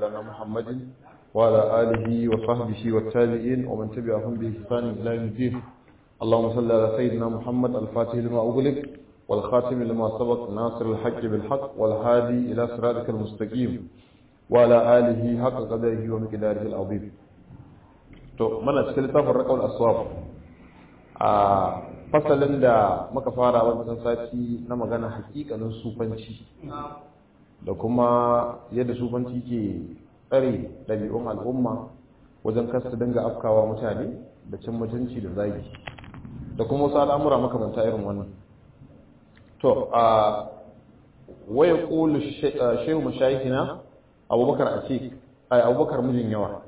مولانا محمد وعلى آله وصحبه والتابعين ومن تبعهم بإحسان إلى يوم الدين. اللهم صل على سيدنا محمد الفاتح لما أغلق والخاتم لما سبق ناصر الحق بالحق والهادي إلى صراطك المستقيم وعلى آله حق قدره ومقداره العظيم. to mana cikin littafin raqaul aswab a fasalin da muka fara wannan sati na magana hakikanin sufanci da kuma yadda sufanci ke tsare dabi'un al'umma wajen kasa dinga afkawa mutane da cin mutunci da zagi da kuma wasu al'amura makamanta irin wannan. to a waya qulu shehu mashayikina abubakar atiq abubakar mijin yawa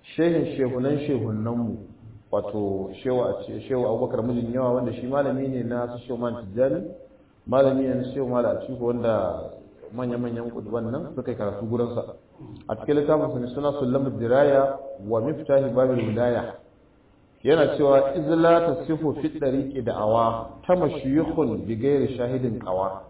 shehunanmu wato shehu abubakar mijin yawa wanda shi malami ne na su shehu man tijjani malami ne na shehu mala a ciko wanda manya-manyan kuduban nan suka yi karatu gurinsa a cikin littafin suna sulamud diraya wa miftahi babil wilaya yana cewa izla tasifu fi dariqi da'awa ta mashyikhun bi ghairi shahidin qawa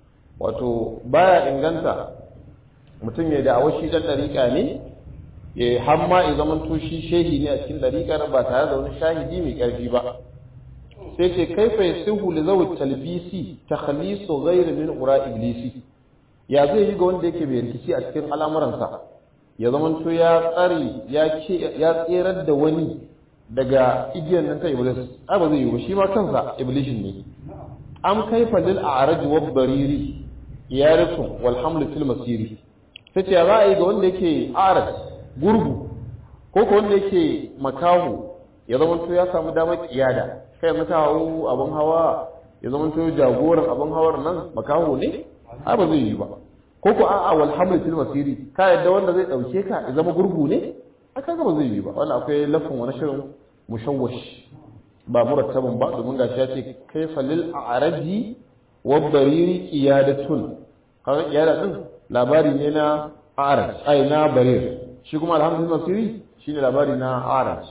wato baya inganta mutum ya da'awa shi dan dariqa ne ya hamma ya zaman to shi shehi ne a cikin dariqar ba tare da wani shahidi mai karfi ba sai ce kaifa yasihu li zawi talbisi takhlisu ghayr min ura iblisi ya zai yi ga wanda yake bai rikici a cikin al'amuransa ya zaman to ya tsari ya tserar da wani daga igiyar nan ta iblis ai ba zai yi ba shi ma kansa iblishin ne am kaifa lil a'raj wa bariri iyaratu wal hamlu fil masiri sai ce ya za a yi ga wanda yake a'raj gurgu ko wanda yake makahu ya zama to ya samu damar kiyada kai mata hawo abun hawa ya zama to jagoran abun hawar nan makahu ne ai ba zai yi ba ko a'a wal hamlu fil masiri ka yadda wanda zai dauke ka ya zama gurgu ne aka ga ba zai yi ba wannan akwai lafin wani shirin mushawwash ba murattabin ba domin gashi ya ce kaifa lil a'raji wa bariri qiyadatun kaga qiyada din labari ne na a'raj ai na barir shi kuma alhamdulillah masiri shine labari na a'raj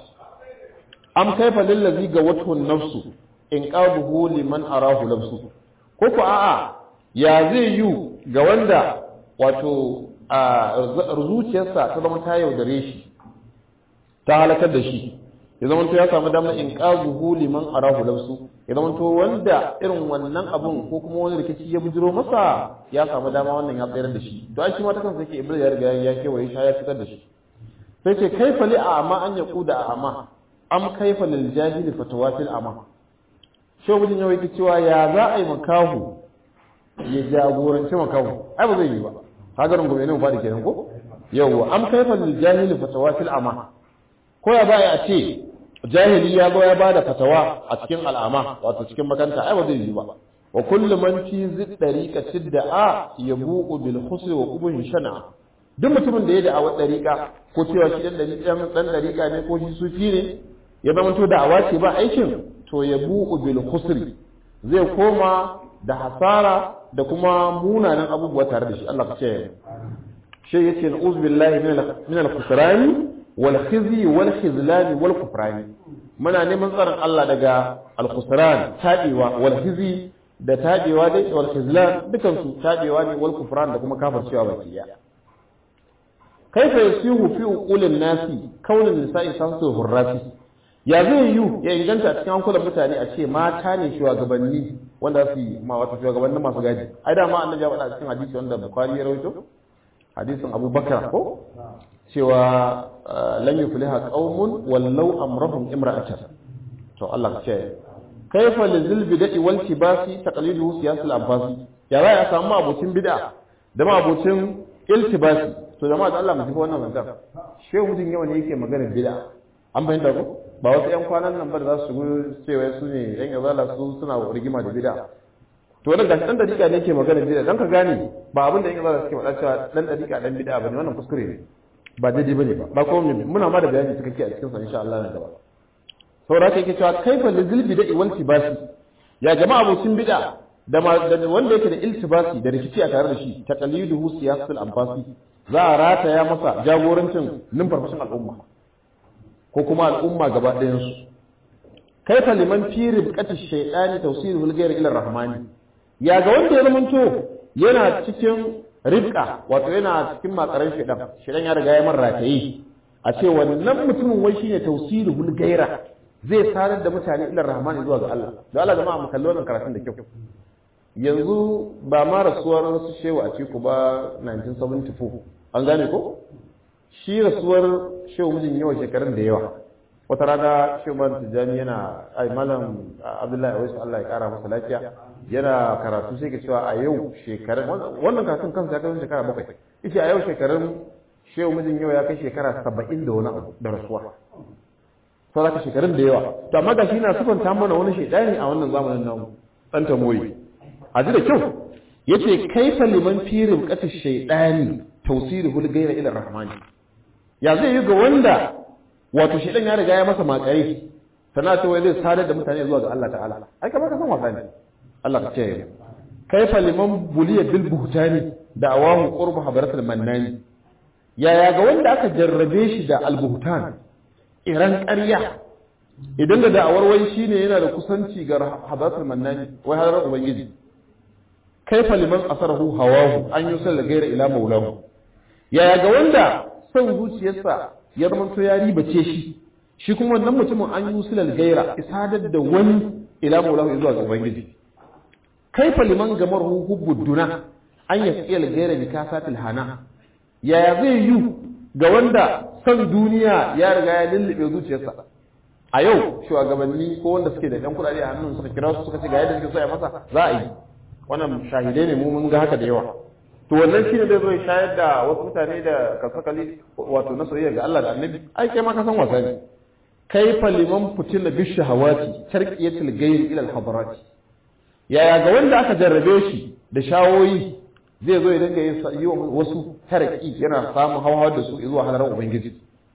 am kaifa lil ladhi gawathu an-nafsu in qabuhu liman arahu labsu ko a'a ya zai yi ga wanda wato zuciyarsa ta zama ta yaudare shi ta halakar da shi ya zama to ya samu damar in qazuhu liman arahu labsu ya zama to wanda irin wannan abun ko kuma wani rikici ya bujiro masa ya samu dama wannan ya tsayar da shi to ai shi ma ta kansa yake iblis ya riga ya kewaye shi ya fitar da shi sai ce kaifa li a'ma an yaquda a'ma am kaifa lil jahil fatawatil a'ma shi mutun ya yake cewa ya za a yi makahu ya jagoranci makahu ai ba zai yi ba hagarin gobe ne mu fadi kenan ko yawa am kaifa lil jahil fatawatil a'ma ko ya baya a ce jahili ya zo ya bada fatawa a cikin al'ama wato cikin makanta ai ba zai yi ba wa kullu man fi zid dariqati da'a yabu'u bil husri wa qubun shana duk mutumin da ya da'awa dariqa ko cewa shi dan dariqa ne ko shi sufi ne ya zama to da'awa ce ba aikin to yabu'u bil husri zai koma da hasara da kuma munanan abubuwa tare da shi Allah ka ce shi yace na'uz billahi min al-khusrani wal khizi wal khizlan wal kufran muna neman tsaron Allah daga al-khusran tabewa wal khizi da tabewa dai wal khizlan dukan su tabewa ne wal kufran da kuma kafircewa baki ya kaifa yasihu fi uqulin nasi kaunin nisa'i sansu hurrati ya zai yi ya inganta a cikin hankulan mutane a ce mata ne shugabanni wanda su ma wata shugabannin masu gadi ai da ma annabi ya faɗa cikin hadisi wanda bukhari ya rawaito hadisin abubakar ko cewa lan yufliha qaumun wallau amrahum imra'atan to Allah ka ce kaifa lizil bid'i wal kibasi taqlidu siyasal abbasi ya ya samu abocin bid'a da ma abocin iltibasi to jama'a Allah mu ji wannan magana shehu mutun yawa ne yake magana bid'a an bayyana ko ba wasu yan kwanan nan ba da za su cewa su ne yan yazala su suna rigima da bid'a to wannan gashi dan dariƙa ne yake magana bid'a dan ka gane ba abin da yan yazala suke faɗa cewa dan dariƙa dan bid'a bane wannan kuskure ne ba daidai bane ba ko muna ma da bayani cikakke a cikin sa insha Allah nan gaba saboda haka yake cewa kaifa lizil bid'i wal tibasi ya jama'a abocin bid'a da wanda yake da iltibasi da rikici a tare da shi taqliduhu siyasatul abbasi za a rataya masa jagorancin numfarfashin al'umma ko kuma al'umma gaba ɗayan su kaifa liman fi ribqati shaytani tawsiluhu al-ghayr ila ar-rahmani ya ga wanda ya zamanto yana cikin rifqa wato yana cikin makaran shedan ya riga ya man rataye a ce wannan mutumin wai shine tawsilul gaira zai sanar da mutane ila rahman zuwa ga Allah da Allah jama'a mu kalli wannan karatun da kyau yanzu ba ma rasuwar su shehu a ciku ba 1974 an gane ko shi rasuwar shehu mijin yawa shekarun da yawa wata rana shehu man tijani yana ai malam Abdullahi Awais Allah ya kara masa lafiya yana karatu sai ke cewa a yau shekarun wannan karatun kansa ya kai shekara 7 yace a yau shekarun shehu mijin yawa ya kai shekara 70 da wani abu da rasuwa sau da shekarun da yawa to amma ga shi na sufanta mana wani shaidani a wannan zamanin namu dan tamori a ji da kyau yace kaifa liman fi ribqati shaydani tawsiruhu ghayra ila rahmani ya zai yi ga wanda wato shaidan ya riga ya masa makare sana ta wai zai sadar da mutane zuwa ga Allah ta'ala ai kamar ka san wasa ne Allah ka ce kaifa liman buliya bil buhtani da awahu qurbu habaratul mannani ya ga wanda aka jarrabe shi da al buhtan iran ƙarya idan da da'awar wai shine yana da kusanci ga habaratul mannani wai har ubangiji kaifa liman asarahu hawahu an yusal da gaira ila maulahu yaya ga wanda son zuciyarsa ya zamanto ya ribace shi kuma wannan mutumin an yusal gaira isadar da wani ila maulahu zuwa ga ubangiji kaifa liman gamarhu hubbud duna an yasqiyal gaira bi kasatil hana yaya zai yi ga wanda son duniya ya riga ya lullube zuciyarsa a yau shugabanni ko wanda suke da ɗan kuɗaɗe a hannun suka kira su suka ce ga yadda suke so ya masa za a yi wannan shahidai ne mu mun ga haka da yawa to wannan shine zai zo ya shayar da wasu mutane da kasakali wato na soyayya ga Allah da Annabi ai kai ma ka san wasa ne kaifa liman futina bish shahawati tarqiyatul ghayr ila al hadarat yaya ga wanda aka jarrabe shi da shawoyi zai zo ya dinga yi wasu taraki yana samun hawa da su zuwa halarar ubangiji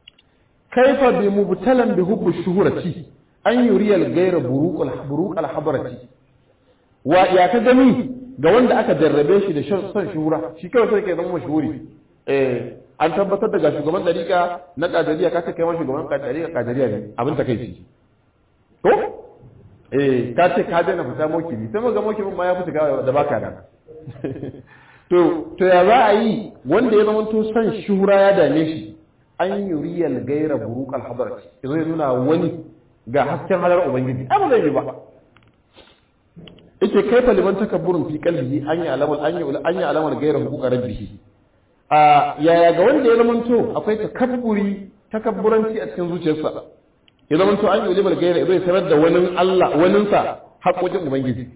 kaifa bi mubtalan bi hubbi shuhurati an yuriyal ghayra buruq al habarati wa ya ka gani ga wanda aka jarrabe shi da son shuhura shi kawai sai ke zama mashhuri an tabbatar da ga shugaban dariƙa na kadariya ka ce kai ma shugaban kadariya ne abin ta kai shi to ka ce ka daina fita mokili sai ga mokilin ma ya fita da baka da to ya za a yi wanda ya zama to son shuhura ya dame shi an yuriyal gaira buruq al hadrat yazo ya nuna wani ga hasken halar ubangiji ai ba zai yi ba yake kaifa liman takabburun fi qalbihi an ya alamar gaira huquq rabbih yaya ga wanda ya zamanto akwai takabburanci a cikin zuciyarsa ya zamanto an yi ulimal gaira zai sanar da wani Allah waninsa haƙoƙin ubangiji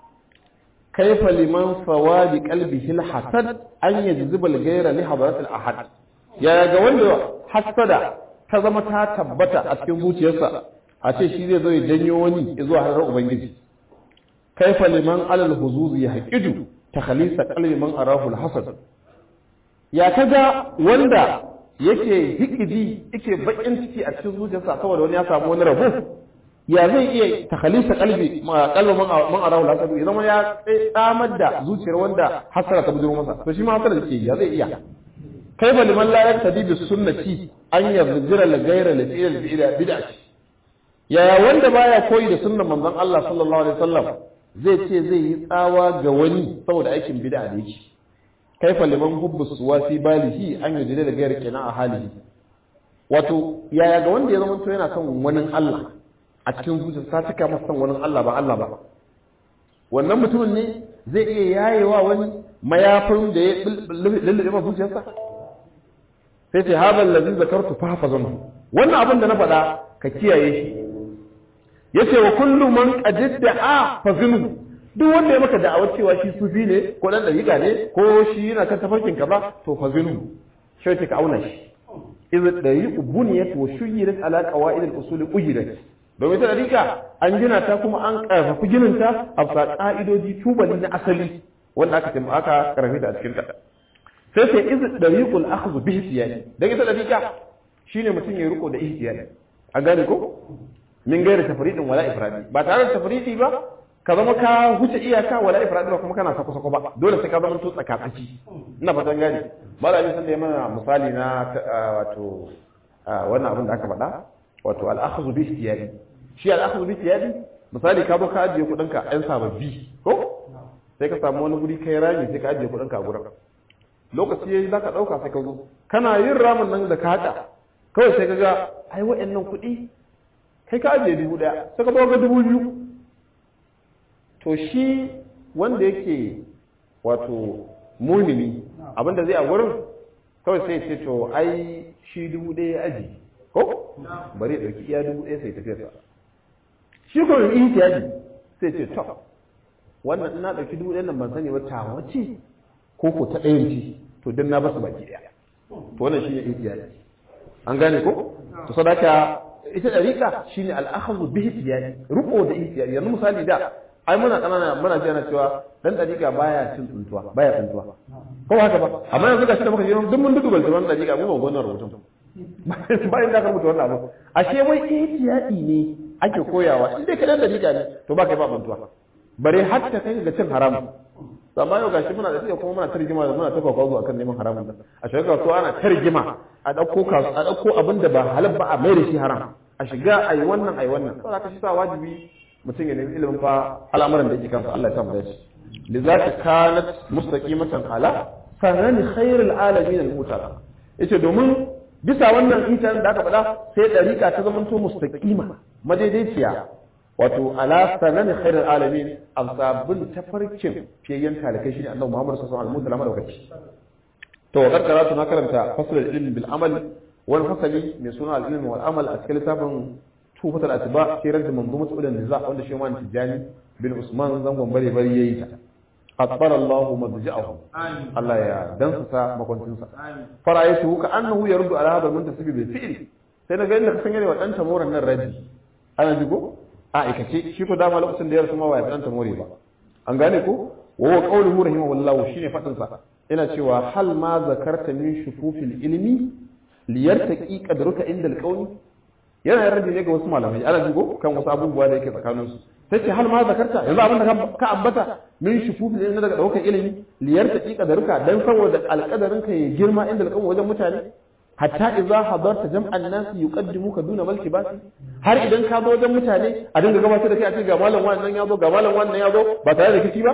kaifa liman fawadi qalbihi alhasad an yajziba alghayra li hadrat alahad yaya ga wanda hasada ta zama ta tabbata a cikin zuciyarsa a ce shi zai zo ya janyo wani zuwa harar ubangiji kaifa liman alal huzuz yahqidu takhlisa qalbi man arahu alhasad ya kaga wanda yake hikidi yake bakin ciki a cikin zuciyarsa saboda wani ya samu wani rabo ya zai iya takhalisa qalbi man arahu alhasad idan ya tsamar da zuciyar wanda hasara ta bujiro masa to shi ma hasara yake ya zai iya kaifa liman la yaktadi bis sunnati an yabzira la ghayra li fi'l bid'ah ya wanda baya koyi da sunnan manzon Allah sallallahu alaihi wasallam zai ce zai yi tsawa ga wani saboda aikin bid'a da yake kaifa liman hubbu suwasi balihi an yujida da gairar kenan a halihi wato yaya ga wanda ya zama to yana son wani Allah a cikin zuciyarsa ta cika masa son wani Allah ba wannan mutumin ne zai iya yayewa wani mayafin da ya lullube masa zuciyarsa sai ce hadha allazi zakartu fa hafazanhu wannan abin da na faɗa ka kiyaye shi yace wa kullu man qadda'a fa zinu duk wanda ya maka da'awar cewa shi sufi ne ko dan dariƙa ne ko shi yana kan tafarkin kaza to fa zinu sai ka auna shi idh dariqu buniyat wa shuyirat ala qawaid al-usul ujirat domin ta dariƙa an gina ta kuma an karfafa ginin ta a ka'idoji tubali na asali wanda aka karfafa ta a cikin ta sai sai idh dariqu al-akhdh bi ihtiyadi dan ita dariƙa shine mutum ya riko da ihtiyadi an gane ko min gaira tafridin wala ifradi ba tare da tafridi ba ka zama ka huce iyaka wala ifradi ba kuma kana sako ba dole sai ka zama to tsakatsaki ina fatan gani malami san da mana misali na wato wannan abin da aka faɗa wato al-akhdhu bi ihtiyadi shi al-akhdhu bi ihtiyadi misali ka zo ka ajiye kudin ka ɗan sababbi ko sai ka samu wani guri kai rami sai ka ajiye kudin ka a gurin lokaci yayi zaka dauka sai ka zo kana yin ramin nan da ka haka kawai sai ka ga ai waɗannan kuɗi kai ka ajiye 1000 sai ka zo ga 2000 to shi wanda yake wato mumini abinda zai a gurin kawai sai ce to ai shi 1000 ya aji ko bari ya dauki iya 1000 sai tafi sa shi ko in yaji sai ce to wannan ina dauki 1000 nan ban sani ba ta wace ko ta ɗayan ci to dan na basu baki daya to wannan shine ihtiyaji an gane ko to sadaka ita dariqa shine al-akhdhu bi ihtiyaji ruko da ihtiyaji yanzu misali da ai muna kanana muna jana cewa dan dariqa baya cin tsuntuwa baya tsuntuwa ko haka ba amma yanzu ga shi da muka ji duk mun dudu balta wannan dariqa mu ba wannan rubutun bayan da ka rubuta wannan abu ashe wai ihtiyaji ne ake koyawa in dai ka dan dariqa ne to ba kai ba tsuntuwa bare hatta kai ga cin haram amma yau gashi muna da kuma muna tarjima da muna tafa kwazo akan neman haramun da a shiga kasuwa ana tarjima a dauko abinda ba halal ba a mai da shi haram a shiga ayi wannan saboda ka shi sa wajibi mutum ya nemi ilimin fa al'amuran da yake kansa Allah ya sa mu dace lizaka kanat mustaqimatan ala sanani khairul alamin al-mutala yace domin bisa wannan itan da aka faɗa sai dariqa ta zamanto mustaqima madaidaiciya wato ala sanani khairul alamin amsabun tafarkin fiyayen talakai shine annabi Muhammad sallallahu alaihi wasallam lokaci to karkara na karanta faslul ilmi bil amal wal fasali mai suna al ilmi wal amal a cikin littafin tufatul atba sirar da manzumat ulul niza wanda shi man tijani bin usman zangon bare yayi ta atbara Allah madja'ahu Allah ya dansa makwancin sa fara'aytu ka annahu yardu ala hada muntasibi bil fi'l sai na ga inda ka sanya ne wa dan tamoran nan raji ana jigo a aikace shi ko dama lokacin da ya rasu ma waya dan tamori ba an gane ko wa qawluhu rahimahullahu shine fadin sa ina cewa hal ma zakarta min shufufil ilmi liyartaqi qadruka inda alqawli yana raddi ne ga wasu malamai ana jigo kan wasu abubuwa da yake tsakanin su sai ce hal ma zakarta yanzu abin da ka ambata min shufufil ilmi daga daukar ilimi liyartaqi qadruka dan saboda alqadarin ka ya girma inda alqawli wajen mutane hatta idza hadarta jam'an nas yuqaddimuka duna malki basi har idan ka zo wajen mutane a dinga gabatar da kai a ce ga malam wannan ya zo ga malam wannan ya zo ba tare da kici ba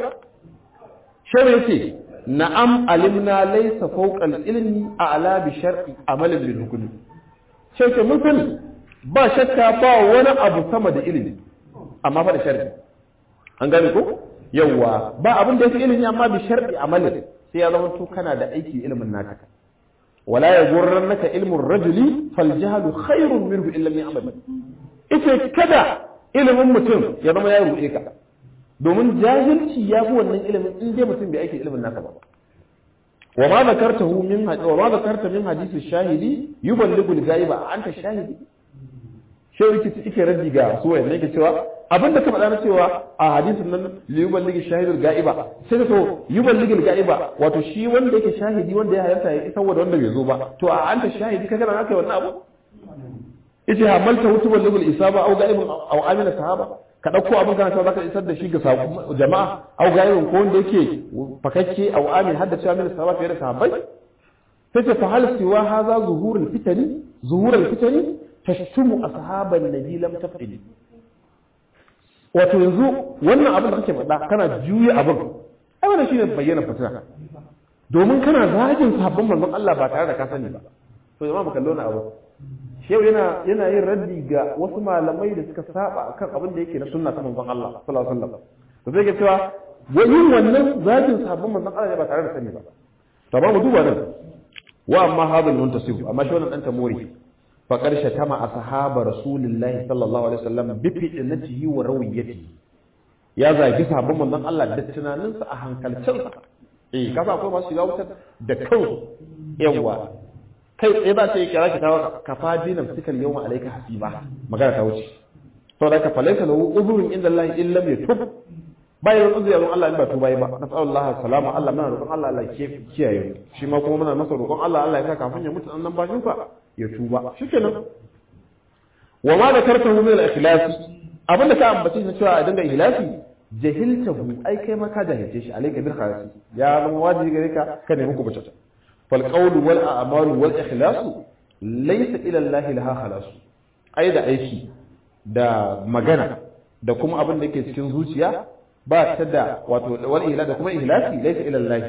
shehu yace na'am alimna laysa fawqa al-ilmi a'la bi shar'i amalan bil hukm shehu ce mun sani ba shakka ba wani abu sama da ilimi amma fa da shar'i an gane ko yawa ba abin da yake ilimi amma bi shar'i amalan sai ya zama to kana da aiki ilimin naka ولا يغرنك علم الرجل فالجهل خير منه إن لم يعمل ita kada ilimin mutum ya zama ya ruɗe ka domin jahilci ya fi wannan ilimin in dai mutum bai aiki ilimin naka ba wa ma zakarta min hadisi shahidi yuballighu al-ghaiba anta shahidi shehu yake raddi ga su wanda yake cewa abinda ka faɗa na cewa a hadisin nan yuballighu shahidul ghaiba sai to yuballighu al-ghaiba wato shi wanda yake shahidi wanda ya halarta ya isa wanda bai zo ba to a anta shahidi kaga nan aka wannan abu yace hamalta yuballighu al-isaba aw ghaibun aw amina sahaba ka dauko abin kana cewa zaka isar da shi ga jama'a aw ghaibun ko wanda yake fakakke aw amin hadda cewa amina sahaba fiye da sahabbai sai ce fa hal siwa hadha zuhurul fitani tashtumu ashaban nabi lam taf'il wato yanzu wannan abin da kake faɗa kana juye abin ai wannan shine bayyana fitina domin kana zagin sahabban manzon Allah ba tare da ka sani ba to jama'a baka lona abu shehu yana yin raddi ga wasu malamai da suka saba akan abin da yake na sunna ta manzon Allah sallallahu alaihi wasallam to sai ke cewa yin wannan zagin sahabban manzon Allah ba tare da sani ba to ba mu duba nan wa amma hadal muntasib amma shi wannan dan tamori فقد شتم أصحاب رسول الله صلى الله عليه وسلم بفتنته ورويته يا زاجي صحابون من الله da tunaninsa a hankalcinsa kasa akwai masu shiga wutar da kansu yawa kai tsaye ba sai kira ki tawa kafa dinan fikal yawma alayka hasiba magana ta wuce to da ka falaita lahu uzurun inda Allah illa yatub bayan uzuri yaron Allah in ba tuba ba nasallallahu salama Allah muna roƙon Allah Allah kiyaye shi ma kuma muna masa roƙon Allah Allah ya sa kafin ya mutu annan bashin sa ya tuba shikenan wa ma zakartahu min al-ikhlas abinda ka ambace shi cewa a dinga ikhlasi jahiltahu ai kai ma ka jahilce shi alayka bil khalas ya zama wajibi gare ka nemi ku bata fal qawlu wal a'malu wal ikhlas laysa ila Allah laha khalas ai da aiki da magana da kuma abin da yake cikin zuciya ba ta da wato wal ihla da kuma ihlasi laysa ila Allah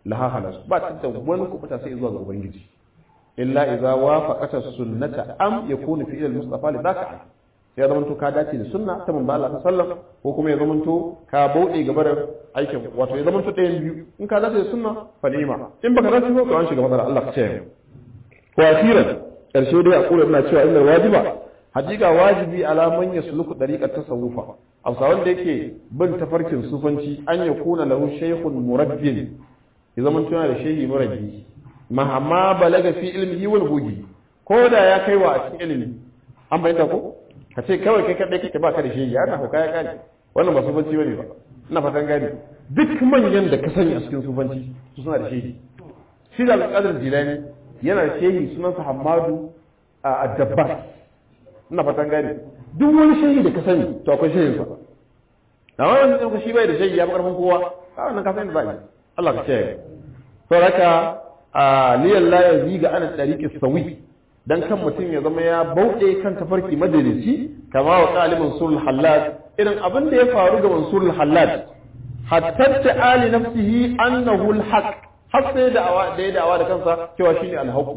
laha halas ba ta da wani kubuta sai zuwa ga ubangiji illa idza wafaqata sunnata am yakunu fi al-mustafa li dhaka ya zamanto ka dace da sunna ta manzo Allah sallallahu ko kuma ya zamanto ka bauɗe gaba da aikin wato ya zamanto ɗayan biyu in ka dace da sunna fa ni'ima in baka dace ba to an shiga matsala Allah ka ce wa akhiran karshe dai a kula ina cewa inna wajiba hakika wajibi ala man yasluku dariqat tasawufa amsa wanda yake bin tafarkin sufanci an yakuna lahu shaykhun murabbin ya zamanto yana da shehi murabbi mahamma balaga fi ilmihi wal bugi ko da ya kaiwa a cikin ilimi an bayyana ko ka ce kawai kai kaɗai kake baka da shi ya na kaya kane wannan ba sufanci bane ba ina fatan gani duk manyan da ka sani a cikin sufanci su suna da shehi shi da alƙadar jilani yana da shehi sunansa Hammadu ad-Dabbar ina fatan gani duk wani shehi da ka sani to akwai shehin sa da wannan da shi bai da shehi ya ba karfin kowa wannan ka sani da zai Allah ka ce saboda liyan la yaziga ana tariqis sawi dan kan mutum ya zama ya bauɗe kan tafarki madalici kama wa qali mansurul hallaj irin abin da ya faru ga mansurul hallaj hatta ta'ali nafsihi annahu alhaq har sai da ya da'awa da kansa cewa shine alhaq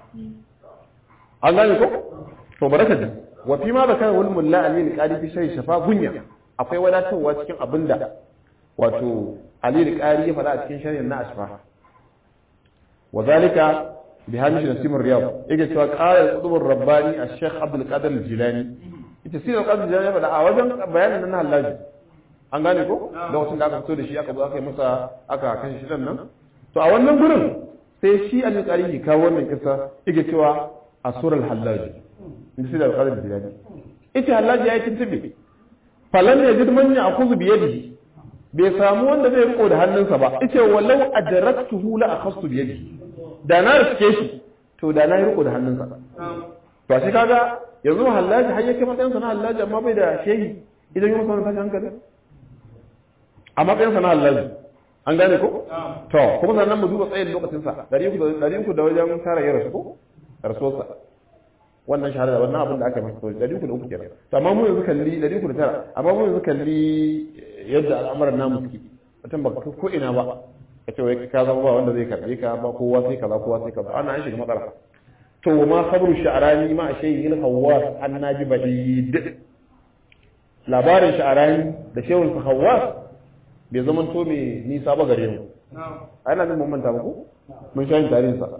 an gane ko to baraka ji wa fi ma zakara wal mulla amin qadi fi shay shafa gunya akwai wadatarwa cikin abinda wato ali al-qari ya faɗa a cikin sharhin na asfa wa zalika بهامش نسيم الرياض يجي سواء قال القطب الرباني الشيخ عبد القادر الجيلاني تفسير القادر الجيلاني بدا wajen bayanin nan hallaji an gane ko lokacin da aka fito da shi aka zo aka yi masa aka kashe shi nan to a wannan gurin sai shi al-qari ka wannan kisa yake cewa asur al-hallaji tafsir al-qadar al-jilani ita hallaji yayi tintibe falan ya jid man ya akuzu bi yadihi bai samu wanda zai riko da hannunsa ba yace wallau adraktuhu la akhassu bi yadihi da na riske shi to da na yi riko da hannunsa to shi kaga yanzu hallaji har yake matsayin sana hallaji amma bai da shehi idan yi masa wani tashi hankali a matsayin sana hallaji an gane ko to kuma sannan mu duba tsayin lokacinsa 300 da wajen tara ya rasu ko rasuwarsa wannan shahada wannan abin da aka yi masa 303 kenan to amma mu yanzu kalli 309 amma mu yanzu kalli yadda al'amuran namu suke mutum ba ko ina ba kace wai ka zama ba wanda zai karbe ka ba kowa sai kaza ana an shiga matsala to ma khabru sha'rani ma shay'in al-hawas annabi badid labarin sha'rani da shehun hawas bai zaman to me nisa ba gare mu ana jin mun manta ba ko mun shayin tarihin sa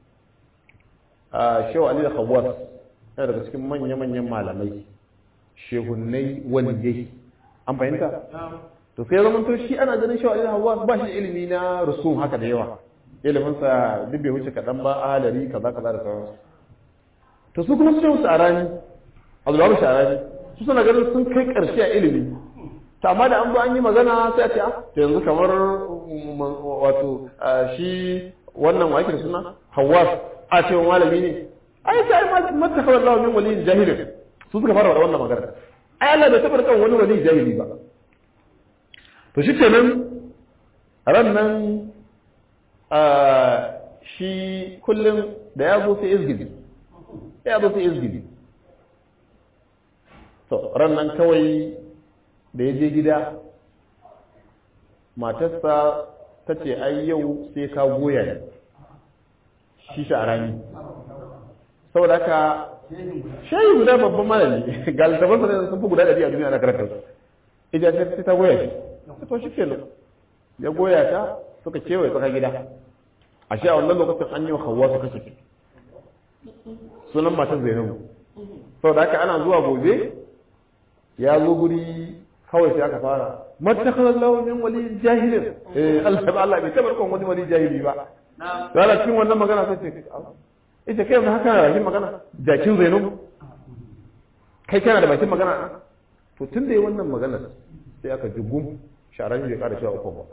shehu ali al-hawas yana daga cikin manyan malamai shehunnai waliyai an fahimta to sai zaman to shi ana ganin shawari hawa ba shi ilimi na rusum haka da yawa ilimin sa duk bai wuce kadan ba alari kaza da sauransu to su kuma su ce arani Abdullahi Sharani su suna ganin sun kai karshe a ilimi to amma da an zo an yi magana sai a ce to yanzu kamar wato shi wannan wake da suna Hawwas a ce malami ne ai sai mata kawai Allah min wali jahilin su suka fara wannan magana ai Allah bai taɓa kan wani wali jahili ba to shi kenan ran nan shi kullum da ya zo sai izgidi to ran nan kawai da ya je gida matarsa ta ce ai yau sai ka goya ne shi sha'arani saboda haka shayi guda babban malami ga littafansa ne sun fi guda 100 a duniya na karanta ita sai ta goya shi to shi kenan ya goya ta suka kewaye tsaka gida a shi a wannan lokacin an yi hawa suka ce sunan matan Zainabu sau da haka ana zuwa gobe ya zo guri kawai sai aka fara matakar launin wali jahilin Allah bai tabar kan wani wali jahili ba da cikin wannan magana sai ce ita kai yanzu haka na bakin magana jakin Zainabu kai kana da bakin magana to tun da yi wannan magana sai aka ji gum sharan bai kada cewa uku ba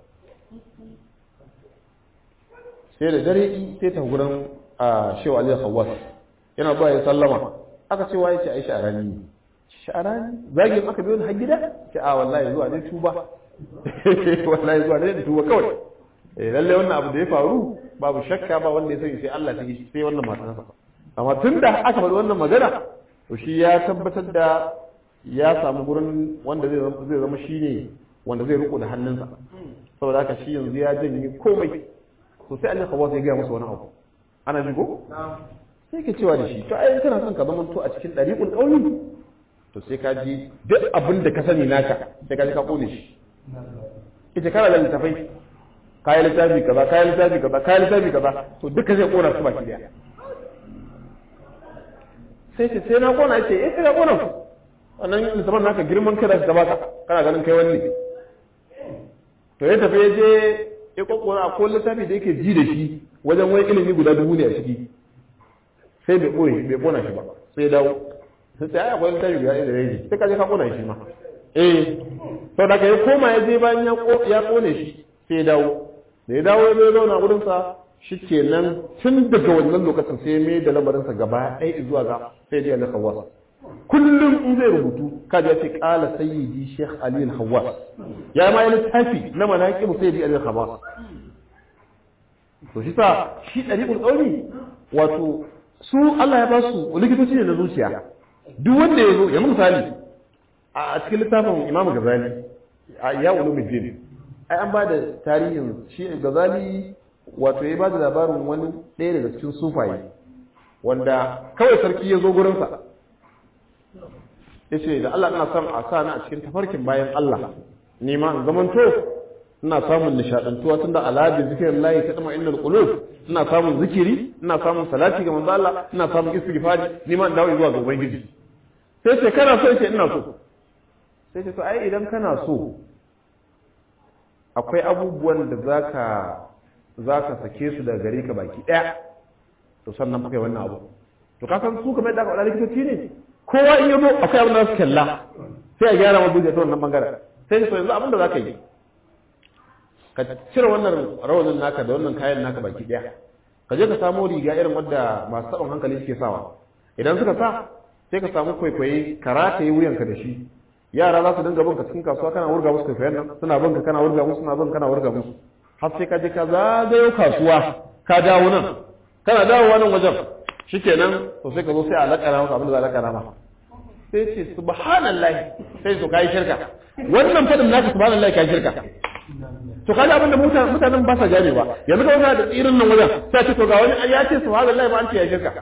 sai da dare sai ta gurin Shehu Ali Khawwas yana zuwa ya sallama aka ce waye ce ai sharani zagin aka biyo har gida ce a wallahi zuwa ne tuba wallahi zuwa ne tuba kawai lalle wannan abu da ya faru babu shakka ba wanda ya sani sai Allah sai wannan matansa amma tunda aka faɗi wannan magana to shi ya tabbatar da ya samu gurin wanda zai zama shine wanda zai riko da hannunsa saboda haka shi yanzu ya janye komai to sai Ali Khawwas ya ga masa wani abu ana ji ko sai ke cewa da shi to ai kana son ka zama to a cikin dariqul qawli to sai ka ji duk abin da ka sani naka sai ka ji ka kone shi ita kana da littafai kayan littafi kaza kayan littafi kaza kayan littafi kaza to duka zai kona su baki daya sai na kona ce sai na kona su wannan littafin naka girman kai da gaba ka kana ganin kai wani to ya tafi ya je ya kokona a kowane littafi da yake ji da shi wajen wani ilimi guda 1000 ne a ciki sai bai kona shi ba sai ya dawo sai ai akwai littafi guda ɗaya da rage sai ka je ka kona shi ma to daga ya koma ya je bayan ya kone shi sai ya dawo da ya dawo ya zauna wurin sa shikenan tun daga wannan lokacin sai ya mai da lamarinsa gaba ɗaya zuwa ga sai dai Allah Khawwas kullum in zai rubutu kaji ya ce qala sayyidi Sheikh Ali al-Khawwas ya ma yi littafi na manaqib sayyidi Ali al-Khawwas to shi sa shi dariqul qawli wato su Allah ya ba su likitoci ne na zuciya duk wanda ya zo ya misali a cikin littafin Imam Ghazali ya ulumuddin ai an ba da tarihin shi Ghazali wato ya ba da labarin wani ɗaya daga cikin sufaye wanda kawai sarki ya zo gurinsa ya ce da Allah ina son a sa ni a cikin tafarkin bayan Allah ni ma in zamanto ina samun nishadantuwa tun da alabi zikirin layi ta dama innal qulub ina samun zikiri ina samun salati ga manzo Allah ina samun istighfari ni ma in dawo zuwa ga ubangiji sai ce kana so ce ina so sai ce to ai idan kana so akwai abubuwan da zaka sake su daga gare ka baki daya to sannan fa kai wannan abu to ka san su kamar da aka faɗa likitoci ne kowa in yabo akwai abin da su kalla sai a gyara mabu da ta wannan bangaren sai so yanzu abin da zaka yi ka cire wannan rawanin naka da wannan kayan naka baki daya ka je ka samu riga irin wadda masu taɓin hankali suke sawa idan suka sa sai ka samu kwaikwaye ka rataye wuyanka da shi yara za su dinga bin ka cikin kasuwa kana wurga musu kwaikwayen nan suna bin ka kana wurga musu suna bin kana wurga musu har sai ka je ka zagayo kasuwa ka dawo nan kana dawowa nan wajen shikenan to sai ka zo sai a lakana maka abin da za a lakana ma sai ce subhanallahi sai to kai shirka wannan fadin naka subhanallahi kai shirka to kaga abin da mutanen ba sa gane ba yanzu ka wani da tsirin nan wajen sai ce to ga wani ya ce subhanallahi ba an ce ya shirka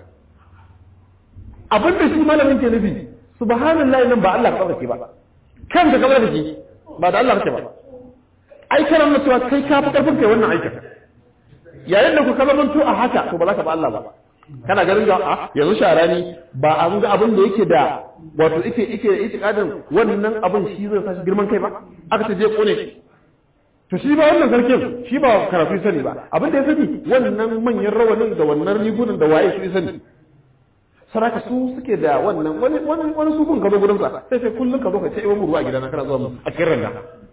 abin da shi malamin ke nufi subhanallahi nan ba Allah ka tsarkake ba kanka kamar da ke ba da Allah kake ba ai kana nuna cewa kai ka fi karfin kai wannan aikin yayin da ku kazamanto a haka to ba za ka ba Allah ba kana ganin ga yanzu sharani ba an ga abin da yake da wato yake itikadin wannan abin shi zai sa shi girman kai ba aka ce je kone shi to shi ba wannan sarkin shi ba karatu sani ba abin da ya sani wannan manyan rawanin da wannan rigunan da waye su sani saraka su suke da wannan wani sufin ka zo gurin sa sai kullun ka zo ka ce iwa ruwa a gidana kana zuwa a cikin randa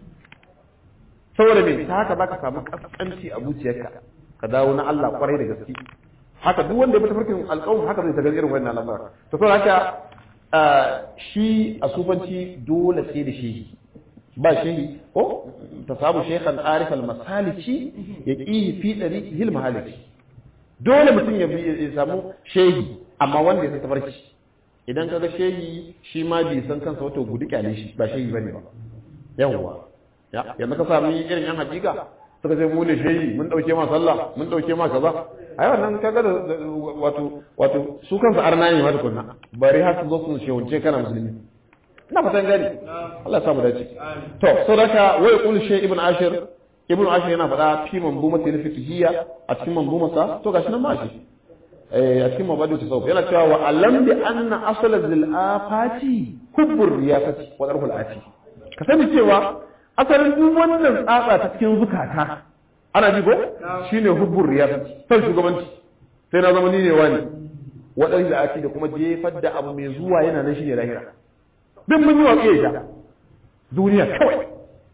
saboda me ta haka zaka samu kaskanci a zuciyarka ka dawo na Allah kwarai da gaske haka duk wanda ya bi tafarkin alƙawun haka zai tagar irin wannan al'amura to saboda haka shi a sufanci dole sai da shehi ba shehi ko ta samu shaykhan arif al-masalici ya qihi fi tariqihi al-mahaliki dole mutum ya samu shehi amma wanda ya san tafarki idan kaga shehi shi ma bai san kansa wato gudu kyale shi ba shehi bane ba yawwa yanzu ka sami irin yan hakika suka ce mu ne shehi mun dauke ma sallah mun dauke ma kaza ai wannan kaga da wato su kansu arna ne ma tukunna bari har su zo su shehunce kana musulmi ina fatan gani Allah ya samu dace to sadaka wai qul shay ibn ashir yana faɗa fi manzumati al-fiqhiyya a cikin manzumarsa to gashi nan ma shi a cikin mabadu tasawuf yana cewa wa alam bi anna asla zil-afati hubbur riyasati wa darhul ati ka sani cewa asalin duk wannan tsatsa ta cikin zukata ana ji ko shine hubbur riyasati sai shugabanci sai na zama ni ne wani wadanda ati da kuma jefar da abu mai zuwa yana nan shine lahira duk mun yi waƙe da duniya kawai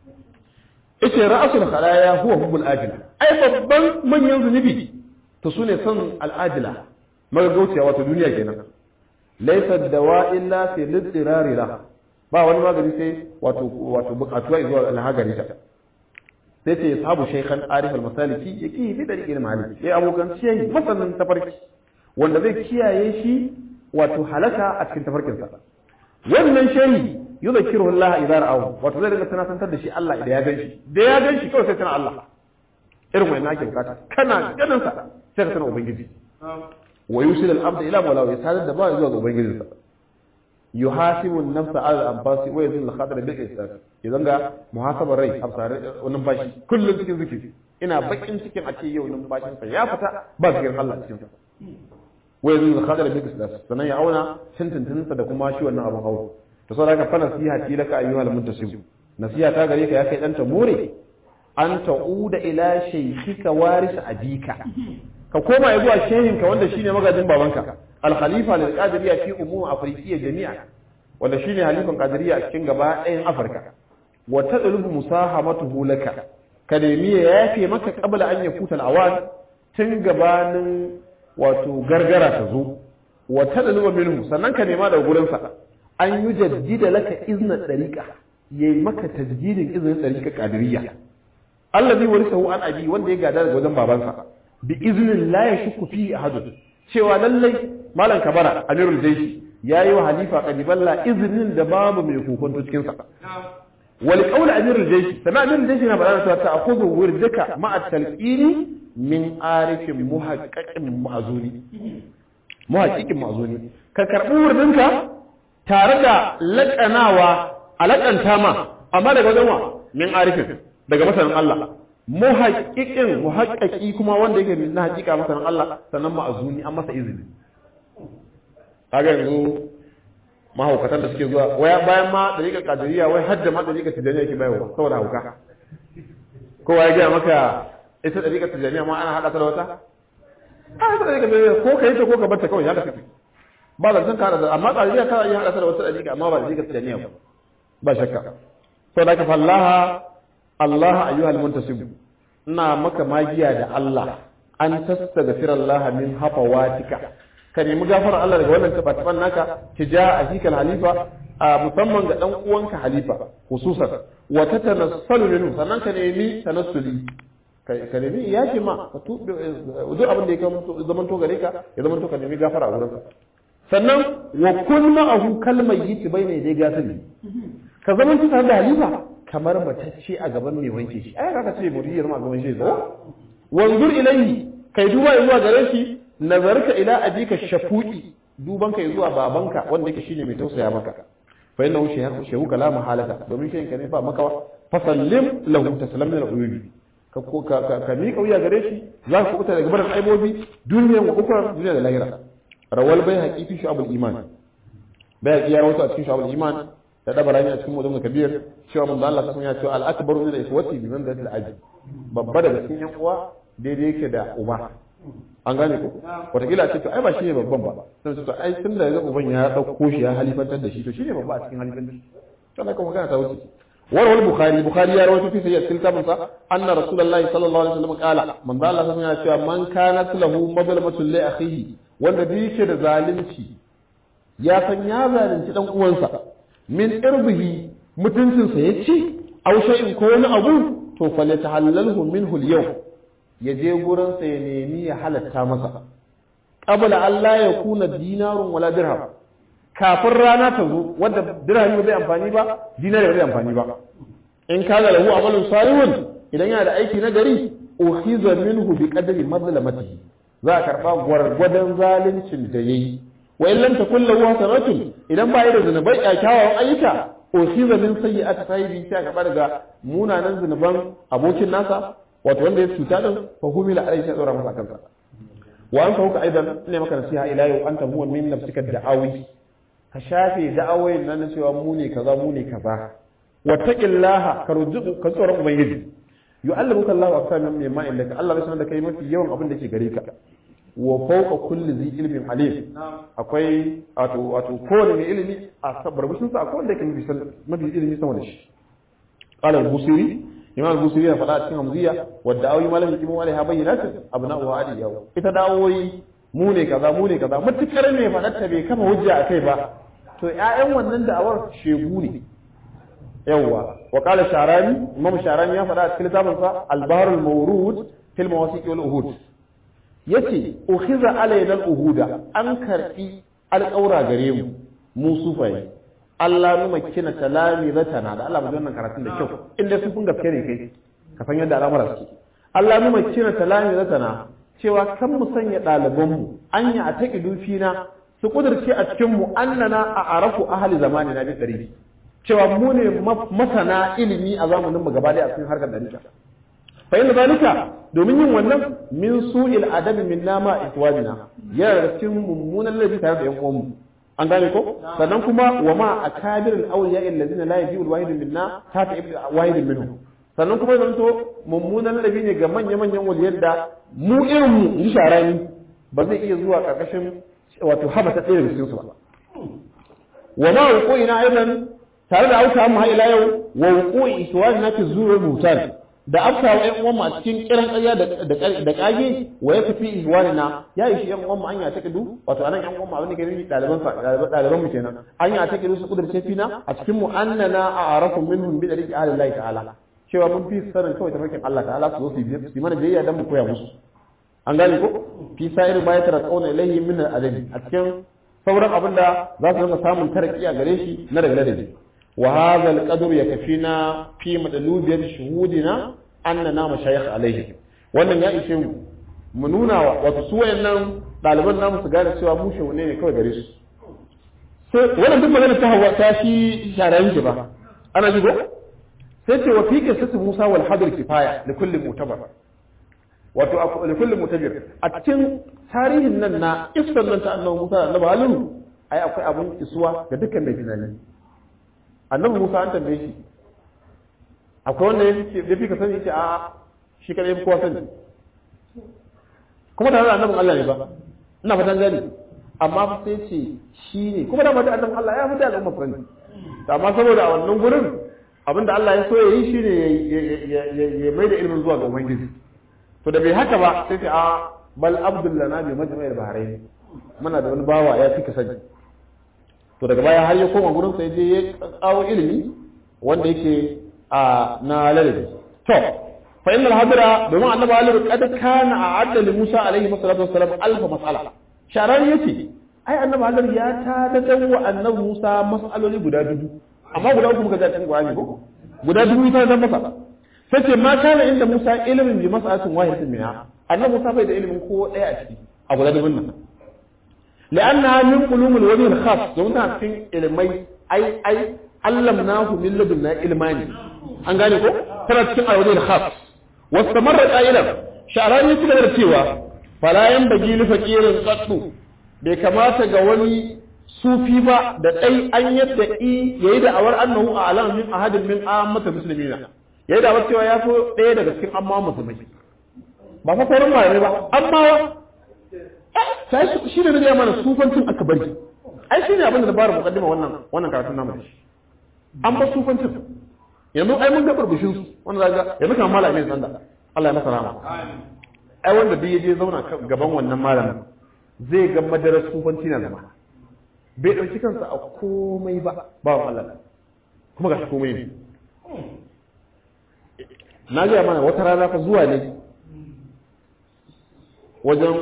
yace ra'asul khalaya huwa hubbul ajila ai babban manyan zunubi to sune son al'ajila magagauciya wato duniya kenan laysa dawa illa fi lidirari la ba wani magani sai wato bukatuwa zuwa alhagari ta sai ce sabu shaykhan arif al-masaliki yake bi dariqil maliki sai abokan shehi masanin tafarki wanda zai kiyaye shi wato halaka a cikin tafarkin sa wannan shehi yuzakkiruhu Allah idza ra'ahu wato zai dinga tunatar da shi Allah idan ya ganshi da ya ganshi kawai sai tana Allah irin wannan ake bukata kana ganin sa sai ka sanar ubangiji wa yusil al-abd ila mawla ya sadar da ba zuwa ga ubangijinsa yuhasibu an-nafsa ala al-anfasi wa yazil al-khatar bil ihsan idan ga muhasabar rai afsar wannan bashi kullun cikin zikiri ina bakin cikin a ce yau numfashin sa ya fita ba zikirin Allah cikin sa wa yazil al-khatar bil ihsan sanan ya auna tuntuntunsa da kuma shi wannan abun hawo to saboda haka fa nasiha ti laka ayyuhal muntasib nasiha ta gare ka ya kai dan ta more an ta'uda ila shaykhika waris abika ka koma zuwa shehinka wanda shine magajin babanka al-khalifa lil qadiriyya fi umum afrikiyya jami'a wanda shine halifan qadiriyya a cikin gaba ɗayan Afirka wa tadlubu musahamatuhu laka ka nemi ya yafe maka qabla an yakuta al-awan tun gabanin wato gargara ta zo wa tadlubu minhu sannan ka nema daga gurin sa an yujaddida laka izna dariqa yayi maka tajdidin iznin dariqa qadiriyya allazi warisahu an abi wanda ya gada daga wajen babansa bi iznin la yashku fi ahad cewa lallai malam kabara amirul jayshi yayi wa halifa qadiballa iznin da babu mai hukunto cikin sa wal qawl amirul jayshi sana amirul jayshi na bada ta ta'khudhu wurdaka ma'a talqini min arifin muhaqqiqin ma'zuni ka karbi wurdinka tare da laƙanawa a laƙanta ma amma daga wajen wa min arifin daga masanin Allah muhaƙƙi kuma wanda yake na haƙiƙa masanin Allah sannan ma'azuni an masa izini kaga yanzu mahaukatan da suke zuwa waya bayan ma dariƙar qadiriyya wai hadda ma dariƙar tijaniya yake bayarwa saboda hauka kowa ya ga maka ita dariƙar tijaniya ma ana hada ta da wata a ita dariƙar tijaniya ko kai ta ko ka bar ta kawai ya da kake ba zan san ka da amma qadiriyya ka iya hada ta da wata dariƙa amma ba dariƙar tijaniya ba shakka saboda ka fallaha Allah ayyuhal muntasib ina maka magiya da Allah an tastaghfir Allah min hafawatika ka nemi gafara Allah daga wannan tabatan naka tija ahikal halifa musamman ga dan uwanka halifa hususan wa tatanassalu minhu sannan ka nemi tanassuli ka nemi yaki ma ka tube duk abin da yake zaman to gare ka ya zaman to ka nemi gafara a wurinka sannan wa kun ma'ahu kalmayyiti bayna yaday gasili ka zaman to tare da halifa kamar matacce a gaban mai wanke shi ai kaka ce muriyar ma gaban shi zo wanzur ilayhi kai duba zuwa gare shi nazarka ila abika shafu'i duban kai zuwa babanka wanda yake shine mai tausaya maka fa innahu shehu kalamu halaka domin shi ka ne fa maka fa sallim lahu taslam min al-uyubi ka miƙa wuya gare shi za ka kuta daga barin aibobi duniyar wa ukra duniya da lahira rawal bai haqiqi shu'abul iman bai haqiya wato a cikin shu'abul iman da dabarani a cikin mutum kabir cewa manzo Allah sun ya ce al-akbaru min al-ikhwati bi manzilati al-ajl babba daga cikin yan uwa daidai yake da uba an gane ko wataƙila ce to ai ba shi ne babban ba sai to ai tun da yanzu uban ya dauko shi ya halifantar da shi to shi ne babba a cikin halifantar sannan kuma magana ta wuce warwal bukhari ya rawaito fi sayyid kitabun sa anna rasulullahi sallallahu alaihi wasallam qala manzo Allah sun ya ce man kanat lahu mazlamatun li akhihi wanda bi yake da zalunci ya san ya zalunci dan uwansa min irbihi mutuncinsa ya ci aw shay'in ko wani abu to falyatahallalhu minhu al-yawm ya je gurin sa ya nemi ya halatta masa qabla Allah ya kuna dinarun wala dirham kafin rana ta zo wanda dirhami ba zai amfani ba dinari ba zai amfani ba in kana lahu amalun salihun idan yana da aiki na gari ukhiza minhu bi qadri mazlamatihi za a karba gwargwadon zaluncin da yayi wa in lam takul lahu hasanatun idan ba yi da zunubai kyawawan ayyuka ukhiza min sayyi'ati sahibi sai ka daga munanan zunuban abokin nasa wato wanda ya cuta din fa humila alai sai tsora masa kansa wa an sauka aidan ne maka nasiha ila yau anta huwa min nafsika da'awi ka shafe da'awoyin nan cewa mu ne kaza wattaqillaha ka rujudu ka tsoron ubangiji yu'allimuka Allahu akthar min ma illaka Allah bai sanar da kai mafi yawan abin da ke gare ka wa fawqa kulli zi ilmin alim akwai wato kowane mai ilimi a sabarbushin sa akwai wanda yake mafi ilimi sama da shi qala al-busiri imam al-busiri ya faɗa cikin hamziya wa da'awi malamin ibn wali ha bayyinat abna'u wa adiyahu ita da'awoyi mu ne kaza mutukar ne faɗarta bai kafa hujja akai ba to ƴaƴan wannan da'awar shegu ne yawwa wa qala sharani imam sharani ya faɗa cikin littafin sa al-bahr al-mawrud fil mawasiq wal uhud yace ukhiza alayna al-uhuda an karbi alƙaura gare mu sufai Allah nu makina talami zatana da Allah mu wannan karatun da kyau inda su kun gaske ne kai ka san yadda al'amura suke Allah mu makina talami zatana cewa kan mu sanya ɗalibanmu an yi a taƙi dufina su ƙudurce a cikinmu annana a arafu ahali zamani na bi ɗari cewa mu ne masana ilimi a zamaninmu gaba ɗaya a cikin harkar ɗarika fa inda zalika domin yin wannan min su'il adabi min nama ikwanina yana da cikin mummunan laifi tare da yan uwanmu an gane ko sannan kuma wa ma akabirul awliya allazina la yajibu alwahid minna ta ta ibnu wahid minhum sannan kuma zanto mummunan laifi ne ga manya-manyan waliyar da mu irin mu yi sharani ba zai iya zuwa karkashin wato haba ta tsere cikin su ba wa ma wuqu'ina aidan tare da auka mu ila yau wa wuqu'i iswanina fi zuwa mutan da afka wa ƴan uwanmu a cikin kiran ƙarya da ƙage wa ya tafi ihwanina ya ishi ƴan uwanmu an ya take du wato anan ƴan uwanmu abin da ke nufi ɗaliban mu kenan an ya take du su kudurce fina a cikin mu annana a'arafu minhum bi dariqi ahlillahi ta'ala cewa mun fi sanin kawai tafarkin Allah ta'ala su zo su mana biyayya dan mu koya musu an gane ko fi sa'ir ma ya tarqauna ilayhi min al-adabi a cikin sauran abin da za su rinka samun tarki a gare shi na daga ladabi وهذا القدر يكفينا في مدلوبية شهودنا أننا مشايخ عليه wannan ya ishe mu nuna wato su wayannan ɗaliban namu su gane cewa mu shehu ne kawai gare su sai wannan duk magana ta hawa ta shi sharayin ki ba ana ji go sai ce wa fi qissati Musa wal Hadr kifaya li kulli mutabar wato li kulli mutabir a cikin tarihin nan na iskan nan ta annabi Musa da annabi Harun ai akwai abun isuwa ga dukkan mai tunani annabi Musa an tambaye shi akwai wanda ya fi ka sani yace a shi kadai fi kowa sani kuma tare da annabin Allah ne ba ina fatan gani amma sai ce shi ne kuma da mata annabin Allah ya fita al'umma fani amma saboda a wannan gurin abinda Allah ya so ya yi shine ya mai da ilimin zuwa ga ubangiji to da bai haka ba sai ce a bal abdullana bi majma'il bahrain muna da wani bawa ya fi ka sani to daga baya har ya koma gurin sai je ya kawo ilimi wanda yake na lalabi to fa innal hadra domin annabi Ali kad kana a'adda li Musa alaihi salatu wassalam alf mas'ala sharar yace ai annabi Ali ya tada wa annabi Musa mas'aloli guda dubu amma guda uku muka ga cikin Qur'ani ko guda dubu ita da masa sai ce ma kana inda Musa ilimin bi mas'alatin wahidatin minha annabi Musa bai da ilimin ko daya a ciki a guda dubun nan لأنها من قلوم الوجه الخاص زونها في علمي أي علمناه من لدنا علماني أنقالي كو ترى تكون الوجه الخاص واستمر قائلا شعراني تقدر تيوا فلا ينبغي لفقير قط بكما تقولي صوفي با da dai an yadda yayi da awar annahu a'lam min ahadin min ammatul muslimina yayi da cewa ya so ɗaya daga cikin amma musulmai ba fa sauran mai ba amma sai shi ne ya mana sufancin aka bari ai shi ne abin da bara mukaddima wannan karatun namu da shi an ba sufancin yanzu ai mun ga burbushin su wanda zaga yanzu kan malamin sanda Allah ya masa rahama ai wanda duk yaje zauna gaban wannan malamin zai ga madarar sufanci na zama bai dauki kansa a komai ba Allah kuma ga komai ne na ga mana wata rana fa zuwa ne wajen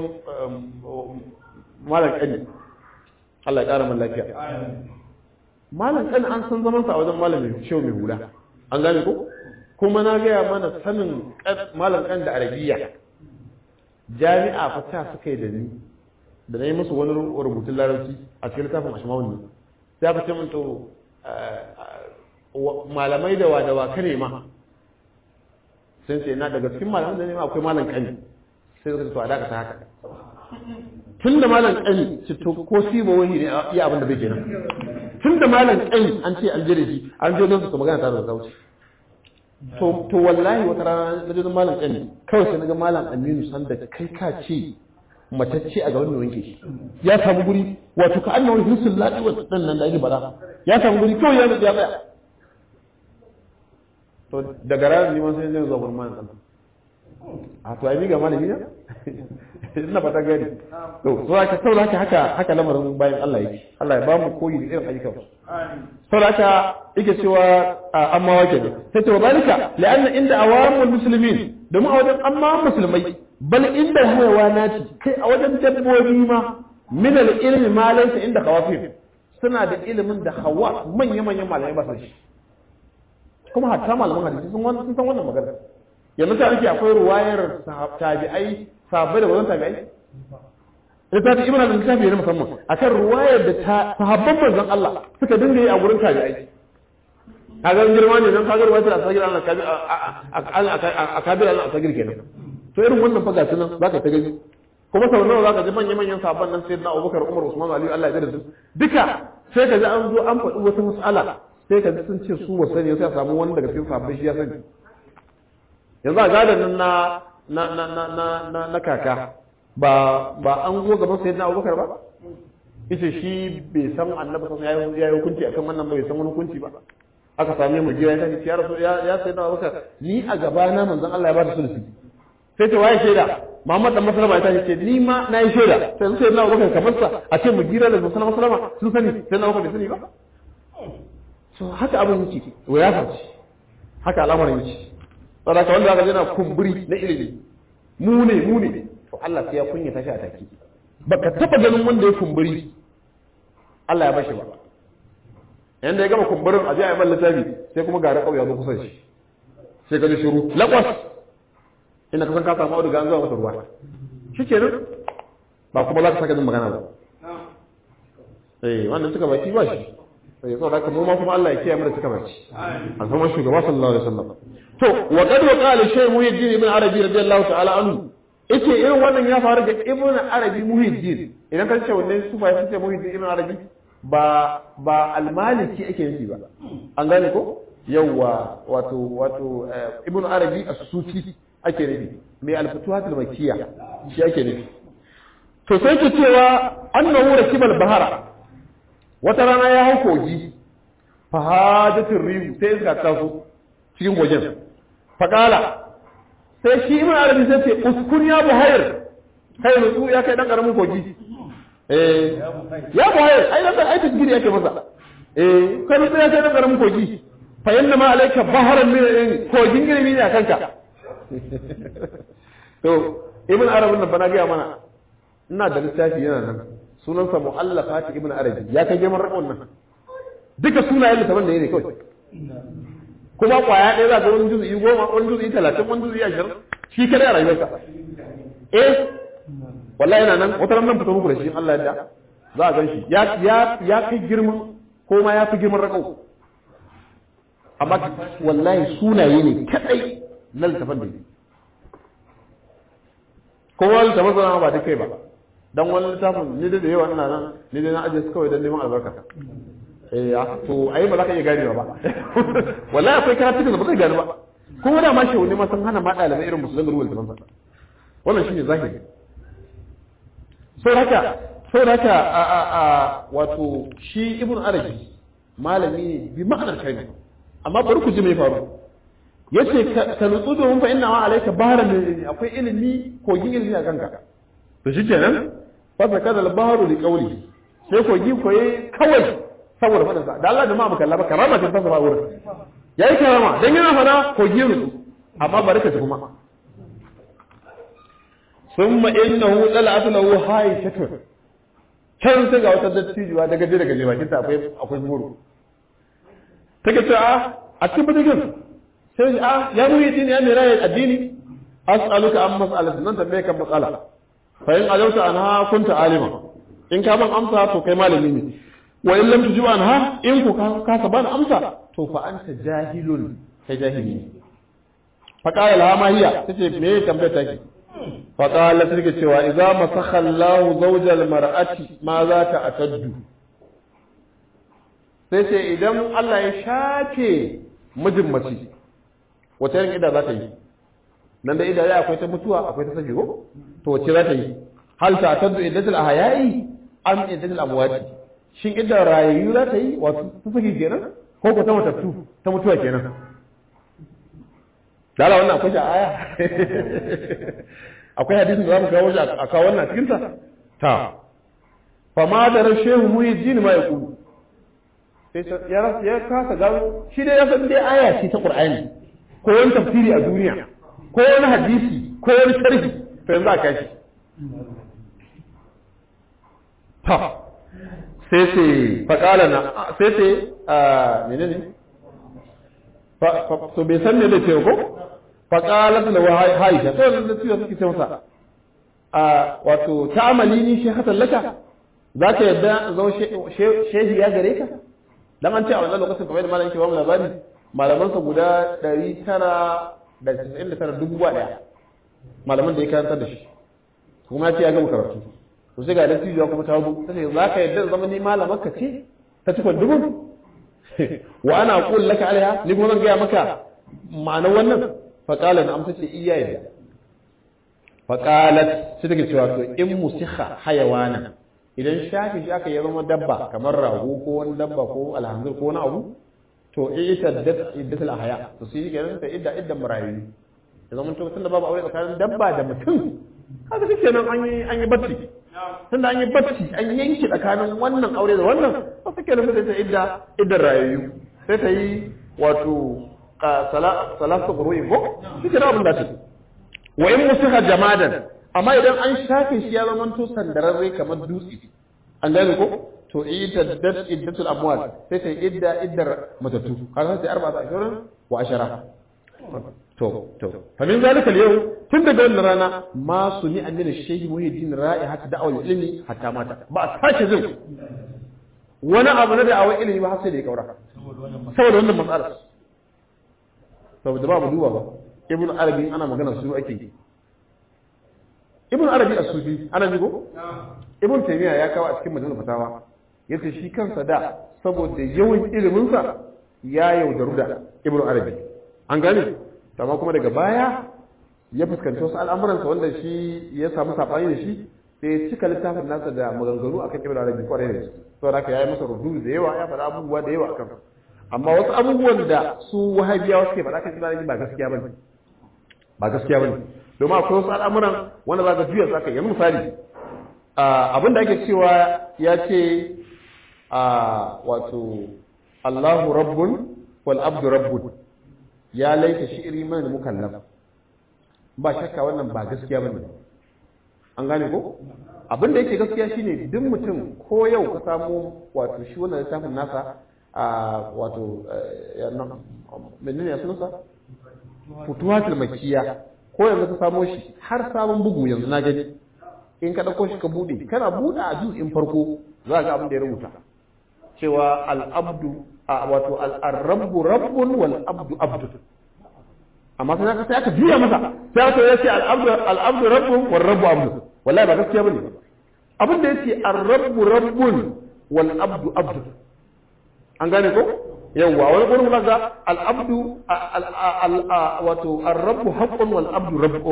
malam ƙani Allah ya ƙara min lafiya malam ƙani an san zamansa a wajen malam mai shehu mai hula an gane ko kuma na gaya mana sanin malam ƙani da arabiya jami'a fa ta suka yi da ni da na yi musu wani rubutun larabci a cikin littafin ashmawun ne sai aka ce min to malamai da wa ka nema sai ce na daga cikin malamai da nema akwai malam ƙani sai suka to a dakata haka tun da malam ƙani ci to ko si ba wani ne iya abin da bai kenan tun da malam ƙani an ce an jire shi an je don su magana tare da zauci to wallahi wata rana na je don malam ƙani kawai sai naga malam Aminu sanda kai ka ce matacce a gaban da wanke shi ya samu guri wato ka annabi hisul ladi wa dan nan da yake bara ya samu guri kawai ya tsaya to daga ranar ne ma sai zai zo gurin malam a to ai ga malami ne ina fata gani to aka saboda haka lamarin bayan Allah yake Allah ya ba mu koyi da irin ayyukan saboda haka yake cewa amma wake ne sai to balika la'anna inda awamul muslimin domin a wajen amma musulmai bal inda hayawanati kai a wajen dabbobi ma min al-ilmi ma laysa inda khawafif suna da ilimin da hawa manyan malamai ba su shi kuma hatta malaman hadisi sun san wannan magana yanzu ta ake akwai ruwayar tabi'ai sahabbai da wannan tabi'ai ita ta ibn al-Shafi ne musamman akan ruwayar da sahabban manzon Allah suka dinga yi a gurin tabi'ai kaga girma ne dan kaga ruwayar asagir Allah kabi a kabir Allah asagir kenan to irin wannan fa gashi nan zaka ta gani kuma sau nawa zaka ji manyan sahabban nan sayyidina Abubakar Umar Usman Ali Allah ya yarda su duka sai ka ji an zo an faɗi wata mas'ala sai ka ji sun ce su wasa ne sai a samu wani daga cikin sahabbai shi ya sani yanzu a gadan nan na kaka ba an zo gaban sayyidina Abubakar ba yace shi bai san annabi sallallahu alaihi wasallam ya yi hukunci akan wannan bai san wani hukunci ba aka same mu gira ya ce ya rasu ya sayyidina Abubakar ni a gaba na manzon Allah ya ba da sulhu sai ce waye shaida Muhammad dan Maslama ya tashi ce ni ma na yi shaida sai sayyidina Abubakar kamar sa a ce mu gira da Muhammad Maslama sun sani sayyidina Abubakar bai sani ba so haka abin yake ya faci haka al'amarin yake saboda wanda aka yana kumburi na ilimi mu ne to Allah sai ya kunya tashi a take baka taba ganin wanda ya kumburi Allah ya bashi ba yanda ya gama kumburin a ji a yi man littafi sai kuma ga raƙau ya zo kusa shi sai ka ji shiru lakwas ina kasan ka samu auduga an zuwa masa ruwa shi kenan ba kuma za ka saka jin magana ba wannan suka baki ba shi saboda haka mu ma kuma Allah ya kiyaye mu da suka baki an san shugaba sallallahu alaihi wasallam to wa qad waqala shay muhiddin ibn arabi radiyallahu ta'ala anhu yace irin wannan ya faru ga ibn arabi muhiddin idan ka ce wannan sufa ya ce muhiddin ibn arabi ba al-maliki ake nufi ba an gane ko yawa wato ibn arabi as-sufi ake nufi mai al-futuhat al-makkiyya shi ake nufi to sai ke cewa annahu rakibal bahara wata rana ya hau kogi fa hadatir rihu sai iska ta zo cikin gojin faqala sai shi ibn arabi sai ce uskun ya buhair kai nutsu ya kai dan karamin kogi ya buhair ai dan ai tasgiri yake masa kai nutsu ya kai dan karamin kogi fa yanna ma alayka baharan min kogin girmi ne akan ka to ibn arabi nan bana ga mana ina da littafi yana nan sunansa mu'allafat ibn arabi ya kai girman rakon nan duka sunayen littafin da yake kawai kuma kwaya ɗaya za ga wani juzu'i 10 wani juzu'i 30 wani juzu'i 20 shi kada a rayuwarsa wallahi yana nan wata nan fito muku da shi Allah ya da za a gan shi ya kai girman ko ma ya fi girman rakon amma wallahi sunaye ne kadai na littafin da yake kowa littafin zama ba da kai ba dan wani littafin ni da yawa ina nan ni da na aje su kawai dan neman albarka to ai ba za ka iya ganewa ba wallahi akwai karatu da ba zai gane ba kuma da ma shi wani ma san hana ma dalibai irin musulmi ruwan zaman sa wannan shine zahiri so haka wato shi ibn arabi malami ne bi ma'anar kai amma bari ku ji me faru yace ka nutsu domin fa inna ma alayka baharan akwai ilimi kogin ilimi a kanka to shikenan fa kada al-bahru li qawli sai kogi koyi kawai saboda fadin sa da Allah da ma mukalla ba karama ta fasa ba wurin yayi karama dan yana fada kogi rutu amma barka ta kuma thumma innahu tala'at lahu hayshatun can sai ga wata dattijuwa daga je bakin ta akwai muru take ta a cikin bidigin sai ya muhyiddin ya mera addini as'aluka an mas'alatin nan tambaye kan matsala fa in ajauta anha kunta alima in ka ban amsa to kai malami ne wa in lam tujib anha in ku ka ban amsa to fa anta jahilun kai jahili fa qala laha ma hiya tace me tambayar take fa qala take cewa idza masakha Allahu zawjal mar'ati ma za ta ataddu sai ce idan Allah ya shafe mijin mace wata irin ida za ta yi nan da ida akwai ta mutuwa akwai ta saki ko to wace za ta yi hal ta taddu iddatul ahya'i am iddatul amwat shin idda rayuwa za ta yi wato ta saki kenan ko ko ta matattu ta mutuwa kenan dala wannan akwai ta aya akwai hadisin da zamu kawo shi a kawo wannan cikin ta fa ma da rashehu muhiddin ma yaqulu sai ya kasa gano shi dai ya san dai aya ce ta Qur'ani ko wani tafsiri a duniya ko wani hadisi ko wani sharhi to yanzu aka shi ta sai faqala na sai menene to bai san me da ce ko faqalat lahu Aisha to da tiyo suke ce masa wato ta'amali ni shi hatan laka zaka yadda zo shehi ya gare ka dan an ce a wannan lokacin kamar da malamin ke ba mu labari malaman sa guda 999 dubu daya malaman da ya karanta da shi kuma ya ce ya gama karatu to sai ga da tijo kuma ta zo sai zaka yadda zama ni malaman ka ce ta cikon dubu wa ana aqul laka alaiha ni kuma zan ga maka ma'anar wannan faqala na amsa ce iya yadda faqalat sai take cewa to in musikha hayawana idan shafi shi aka yi zama dabba kamar rago ko wani dabba ko alhanzir ko wani abu to iddatul ahya to sai kenan ta iddan marayu da zaman to tunda babu aure tsakanin dabba da mutum haka shike nan an yi bacci tunda an yi bacci an yanki tsakanin wannan aure da wannan to take nan sai ta iddan rayu sai ta yi wato salatu qurui ko shike nan abin da take wa in musaha jamadan amma idan an shafe shi ya zama to sandararre kamar dutse an gane ko to iddatul amwal sai ta iddar matatu kaga sai 14 wa 10 to fa min zalika al-yawm tun daga wannan rana ma suni amina shehi muhiddin ra'ihat da'awul ilmi hatta mata ba a sake jin wani abu na da'awul ilmi ba har sai da ya kaura saboda wannan matsalar saboda babu duba ba ibn arabi ana magana su ake yi ibn arabi as-sufi ana jigo ibn taymiya ya kawo a cikin majalisar fatawa yace shi kansa da saboda yawan ilimin sa ya yaudaru da ibn arabi an gane amma kuma daga baya ya fuskanci wasu al'amuran sa wanda shi ya samu sabani da shi sai ya cika littafin nasa da maganganu akan ibn arabi kwarai da shi saboda haka yayi masa rudu da yawa ya faɗa abubuwa da yawa akan amma wasu abubuwan da su wahabiyawa suke faɗa kan ibn arabi ba gaskiya bane domin akwai wasu al'amuran wanda za ka juya su aka yi misali abin da ake cewa ya ce wato Allahu rabbun wal abdu rabbun ya laita shi'ri man mukallaf ba shakka wannan ba gaskiya bane an gane ko abin da yake gaskiya shine duk mutum ko yau ka samu wato shi wannan littafin nasa wato menene ya sunansa futuhatul makkiya ko yanzu ka samo shi har sabon bugu yanzu na gani in ka dauko shi ka bude kana bude a juz'in farko za ga abin da ya rubuta cewa al-abdu wato al-rabbu rabbun wal abdu abdu amma sai aka juya masa sai aka yace al-abdu rabbun wal rabbu abdu wallahi ba gaskiya bane abin da yace ar-rabbu rabbun wal abdu abdu an gane ko yawwa wani gurin laga al-abdu wato ar-rabbu haqqun wal abdu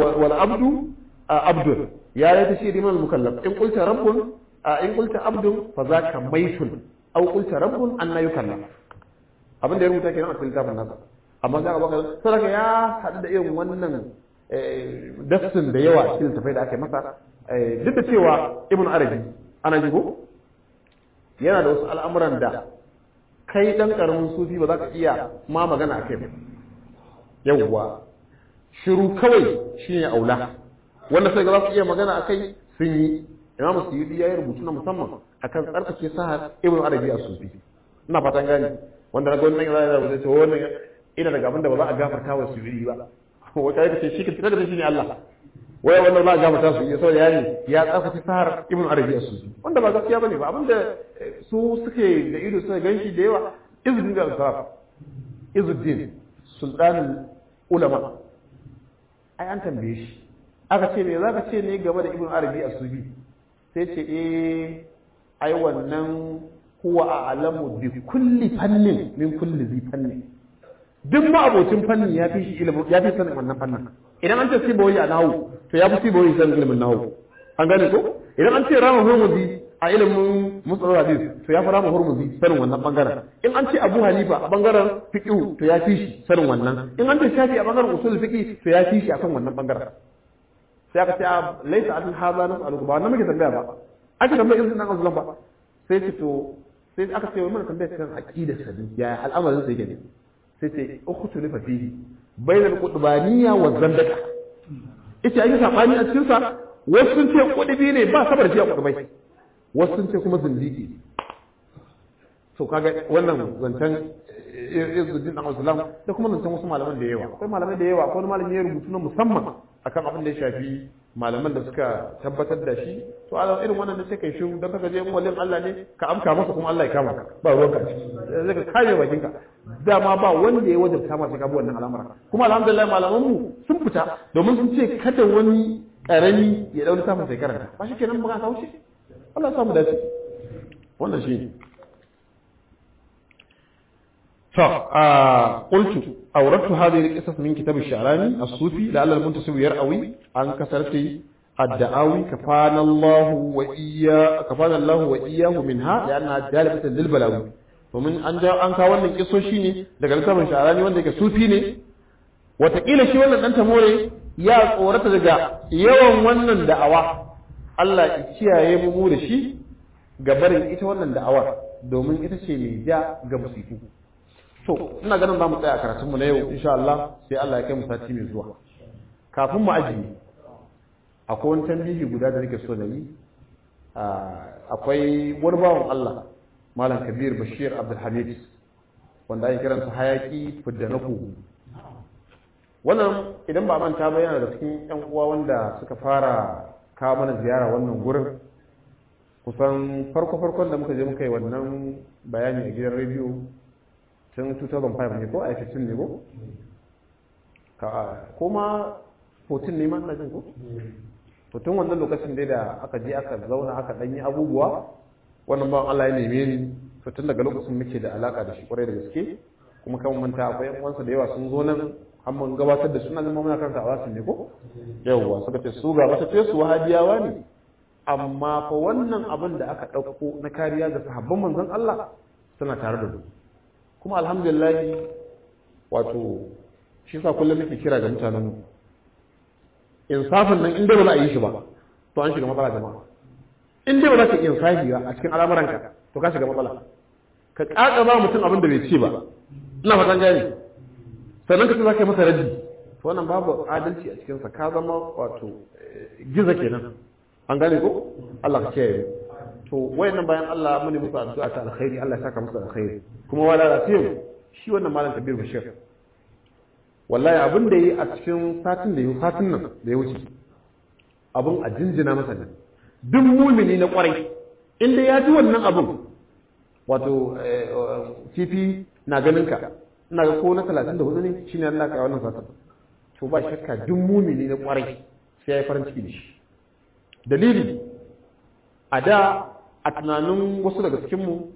abdu ya yi shi liman mukallaf in qulta rabbun in qulta abdun fa zaka maitun aw qulta rabbun anna yukallaf abin da ya rubuta kenan a cikin littafin nasa amma za ka baka saraka ya hadu da irin wannan dafsin da yawa cikin tafai da aka yi masa duk da cewa ibn arabi ana jigo yana da wasu al'amuran da kai dan karamin sufi ba za ka iya ma magana a kai ba yawwa shiru kawai shine aula wanda sai ga za su iya magana a kai sun yi imamu suyudi ya yi rubutu na musamman akan tsarkake sahar ibn arabi a sufi ina fatan gani wanda na gwamnati ya zai ce wannan ina daga abin da ba za a gafarta wa suyudi ba wata ya ce shi ka fitar da shi ne Allah wai wannan ba a gafarta su ya saboda ya tsarkake sahar ibn arabi a sufi wanda ba gaskiya bane ba abinda su suke da ido suka ganshi da yawa izuddin da al-saf izuddin sultanul ulama ai an tambaye shi aka ce me zaka ce ne game da ibn arabi as-sufi sai ce ai wannan huwa a'lamu bi kulli fannin min kulli zi fannin duk ma abocin fannin ya fi shi ilimi ya fi sanin wannan fannin idan an ce siboyi a nahu to ya fi siboyi sanin ilimin nahu an gane ko idan an ce rama hurmuzi a ilimin musallar hadis to ya fi rama hurmuzi sanin wannan bangaren in an ce abu hanifa a bangaren fiqh to ya fi shi sanin wannan in an ce shafi a bangaren usul fiqh to ya fi shi akan wannan bangaren sai aka ce laisa an haza nas al ba na muke tambaya ba aka tambaya in nan azulan ba sai ce to sai aka ce wannan tambaya kan aqida sadi ya al'amarin sai gane sai ce ukhtulifa fihi bainal qutbaniyya wa zandaka ita ai sabani a cikin sa wasu sun ce kudubi ne ba sabar ji a kudubai wasu sun ce kuma zindiki to kaga wannan zancen Izzuddin dan Islam da kuma nan wasu malaman da yawa akwai malamai da yawa akwai wani malami ya rubutu na musamman akan abin da ya shafi malaman da suka tabbatar da shi to a irin wannan da sai kai shiru dan kaga je wallin Allah ne ka amka masa kuma Allah ya kama ka ba ruwanka zai ka kare bakinka dama ba wanda ya wajabta masa ka bi wannan al'amura kuma alhamdulillah malaman mu sun fita domin sun ce kada wani karami ya dauri samun sai karanta ba shi kenan ba ka kauce Allah ya samu dace wannan shi فقلت أوردت هذه القصص من كتاب الشعراني الصوفي لعل المنتسب يرأوي عن كثرة الدعاوي كفانا الله وإياه منها لأنها جالبة للبلاوي ومن أن كاوان القصص شيني daga littafin sha'arani wanda yake sufi ne wataƙila shi wannan dan tamore ya tsorata daga yawan wannan da'awa Allah ya kiyaye mu da shi ga barin ita wannan da'awar domin ita ce mai ja ga musifu to ina ganin za mu tsaya a karatunmu na yau insha Allah sai Allah ya kai mu sati mai zuwa kafin mu ajiye akwai wani tambihi guda da nake so na yi akwai wani bawan Allah Malam Kabir Bashir Abdul Hamid wanda ake kiransa hayaki fidda na kuhu wannan idan ba manta ba yana da cikin yan uwa wanda suka fara kawo mana ziyara wannan gurin kusan farko-farkon da muka je muka yi wannan bayani a gidan rediyo tun 2005 ne ko a 15 ne ko? Kuma 14 ne ma na jin ko? To tun wannan lokacin dai da aka je aka zauna aka ɗanyi abubuwa wannan ba Allah ya neme ni to tun daga lokacin muke da alaka da shi kwarai da gaske kuma kan manta akwai yan uwansa da yawa sun zo nan an mun gabatar da suna zama muna karanta a wasu ne ko? Yawwa suka ce su ga wata ce su wahabiyawa ne amma fa wannan abin da aka ɗauko na kariya ga sahabban manzon Allah suna tare da su kuma alhamdulillah wato shi sa kullum nake kira ga mutanen insafin nan inda ba za a yi shi ba to an shiga matsala jama'a inda ba za ka insafi ba a cikin al'amuranka to ka shiga matsala ka ƙaƙa ba mutum abin da bai ce ba ina fatan gani sannan ka ce za ka yi masa raddi to wannan babu adalci a cikinsa ka zama wato giza kenan an gane ko Allah ka kiyaye to wayannan bayan Allah mun yi musu addu'a ta alkhairi Allah ya saka musu alkhairi kuma wala rafiyu shi wannan malam Kabir Bashir wallahi abin da yi a cikin satin nan da ya wuce abin a jinjina masa ne duk mumini na kwarai inda ya ji wannan abin wato kifi na ganin ka ina ga ko na 34 ne shine Allah ka wannan satin to ba shakka duk mumini na kwarai sai ya yi farin ciki da shi dalili a da a tunanin wasu daga cikinmu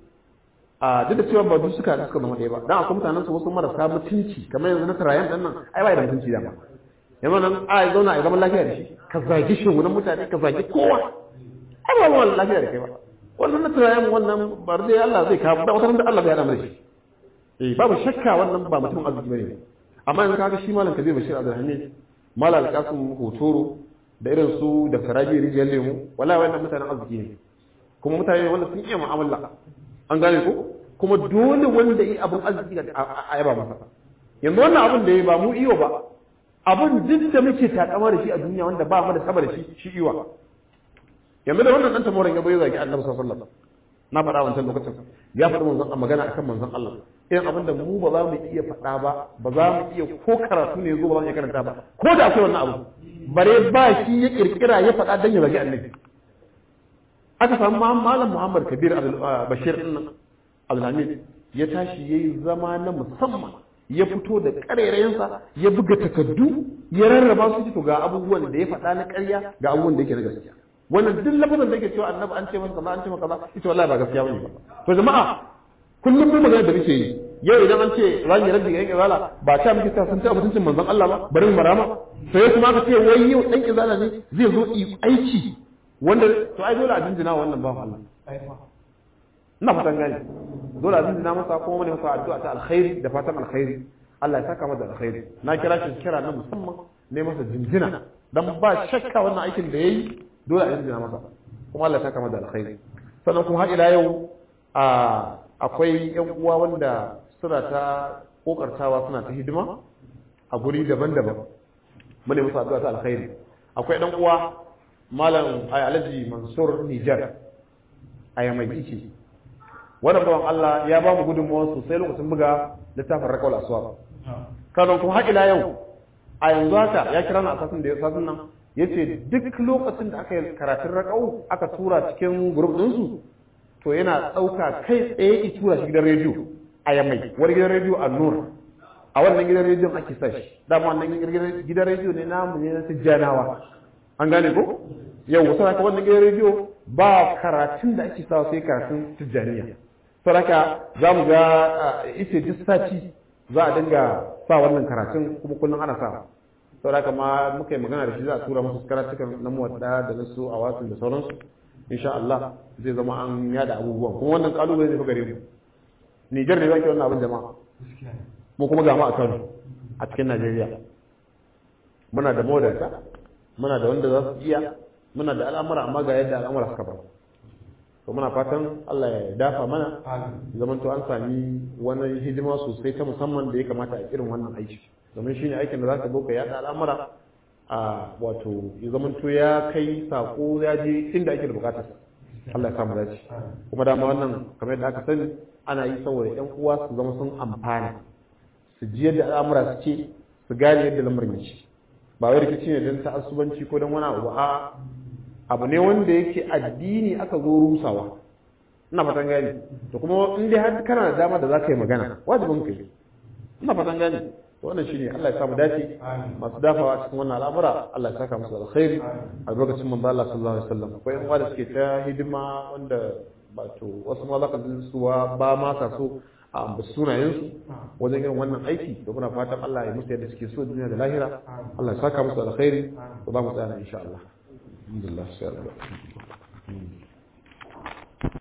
a duk da cewa ba duk suka zama ɗaya ba dan akwai mutanen su wasu marasa mutunci kamar yanzu na tarayen ɗan nan ai ba da mutunci da ba yanzu nan a zauna a zaman lafiya da shi ka zagi shugunan mutane ka zagi kowa ai ba wannan lafiya da kai ba wannan na tarayen wannan bar dai Allah zai kawo da wata da Allah bai hada mu da shi babu shakka wannan ba mutum arziki bane amma yanzu kaga shi malam Kabir Bashir Abdulhamid malam Alqasim Hotoro da irin su da Saraji Rijiyar Lemu wallahi wannan mutanen arziki ne kuma mutane wanda sun iya mu'amala an gane ko kuma dole wanda yi abin arziki a yaba masa yanzu wannan abin da ya ba mu iyo ba abin duk da muke takama da shi a duniya wanda ba mu da saba da shi iwa yanzu da wannan dan tamoran ya bai zaki Annabi sallallahu alaihi wasallam na faɗa wancan lokacin ya faɗi manzon magana akan manzon Allah irin abin da mu ba za mu iya faɗa ba za mu iya ko karatu ne zo ba za mu iya karanta ba ko da akwai wannan abu bare ba shi ya kirkira ya faɗa dan ya zagi Annabi aka samu malam Muhammad Kabir Bashir Abdulhamid ya tashi yayi zama na musamman ya fito da ƙarairayensa ya buga takaddu ya rarraba su to ga abubuwan da ya faɗa na ƙarya ga abubuwan da yake na gaskiya wannan duk lafazin da yake cewa Annabi an ce masa kaza an ce masa kaza ita wallahi ba gaskiya bane ba to jama'a kullum mu magana da muke yi yau idan an ce rani rabbi ga izala ba ta muke ta sun ta mutuncin manzon Allah ba bari mu marama sai kuma aka ce wai yau dan izala ne zai zo aiki wanda to ai dole a jinjina wannan ba Allah ina fatan gani dole a jinjina masa kuma mun masa addu'a ta alkhairi da fatan alkhairi Allah ya saka masa alkhairi na kira shi kira na musamman ne masa jinjina dan ba shakka wannan aikin da yayi dole a jinjina masa kuma Allah ya saka masa alkhairi sannan kuma har ila yau akwai yan uwa wanda suna ta kokartawa suna ta hidima a guri daban-daban mun ne masa addu'a ta alkhairi akwai dan uwa malam Alhaji Mansur Nijar a Yamai wannan bawan Allah ya ba mu gudunmawa sosai lokacin buga littafin Raqaul Aswab kanon kuma har ila yau a yanzu haka ya kira na asasin da ya sasin nan yace duk lokacin da aka yi karatun Raqaul aka tura cikin group din su to yana dauka kai tsaye ya tura shi gidan rediyo a Yamai wani gidan rediyo a Nur a wannan gidan rediyon ake sa shi dama wannan gidan rediyo ne namu ne na Tijjanawa an gane ko yau wasu haka wannan gidan rediyo ba karatun da ake sawa sai karatun Tijjaniya saboda za mu ga ita duk sati za a dinga sa wannan karatun kuma kullum ana sa saboda ma muka yi magana da shi za a tura masu karatukan na muwadda da na su a wasu da sauransu insha Allah zai zama an yada abubuwan kuma wannan kalubale ne fa gare mu Niger ne zaki wannan abin jama'a mu kuma ga mu a Kano a cikin Najeriya muna da modarta muna da wanda za su iya muna da al'amura amma ga yadda al'amura suka ba to muna fatan Allah ya dafa mana zaman to an sami wani hidima sosai ta musamman da ya kamata a irin wannan aiki domin shine aikin da zaka zo ka yada al'amura a wato ya zaman to ya kai sako ya je inda ake da bukatar Allah ya samu dace kuma dama wannan kamar yadda aka sani ana yi saboda ƴan uwa su zama sun amfana su ji yadda al'amura su ce su gane yadda lamarin yake ba wai rikici ne don ta'assubanci ko don wani abu a abu ne wanda yake addini aka zo rusawa ina fatan gani to kuma in dai har kana da dama da za ka yi magana wajibin ka yi ina fatan gani to wannan shine Allah ya samu dace masu dafawa cikin wannan al'amura Allah ya saka musu alkhairi a lokacin manzo Allah sallallahu alaihi wasallam akwai yan uwa da suke ta hidima wanda ba to wasu ma za ka ji suwa ba ma sa so a ambaci sunayensu wajen irin wannan aiki da muna fatan Allah ya musu yadda suke so duniya da lahira Allah ya saka musu alkhairi to za mu tsaya insha Allah alhamdulillah sai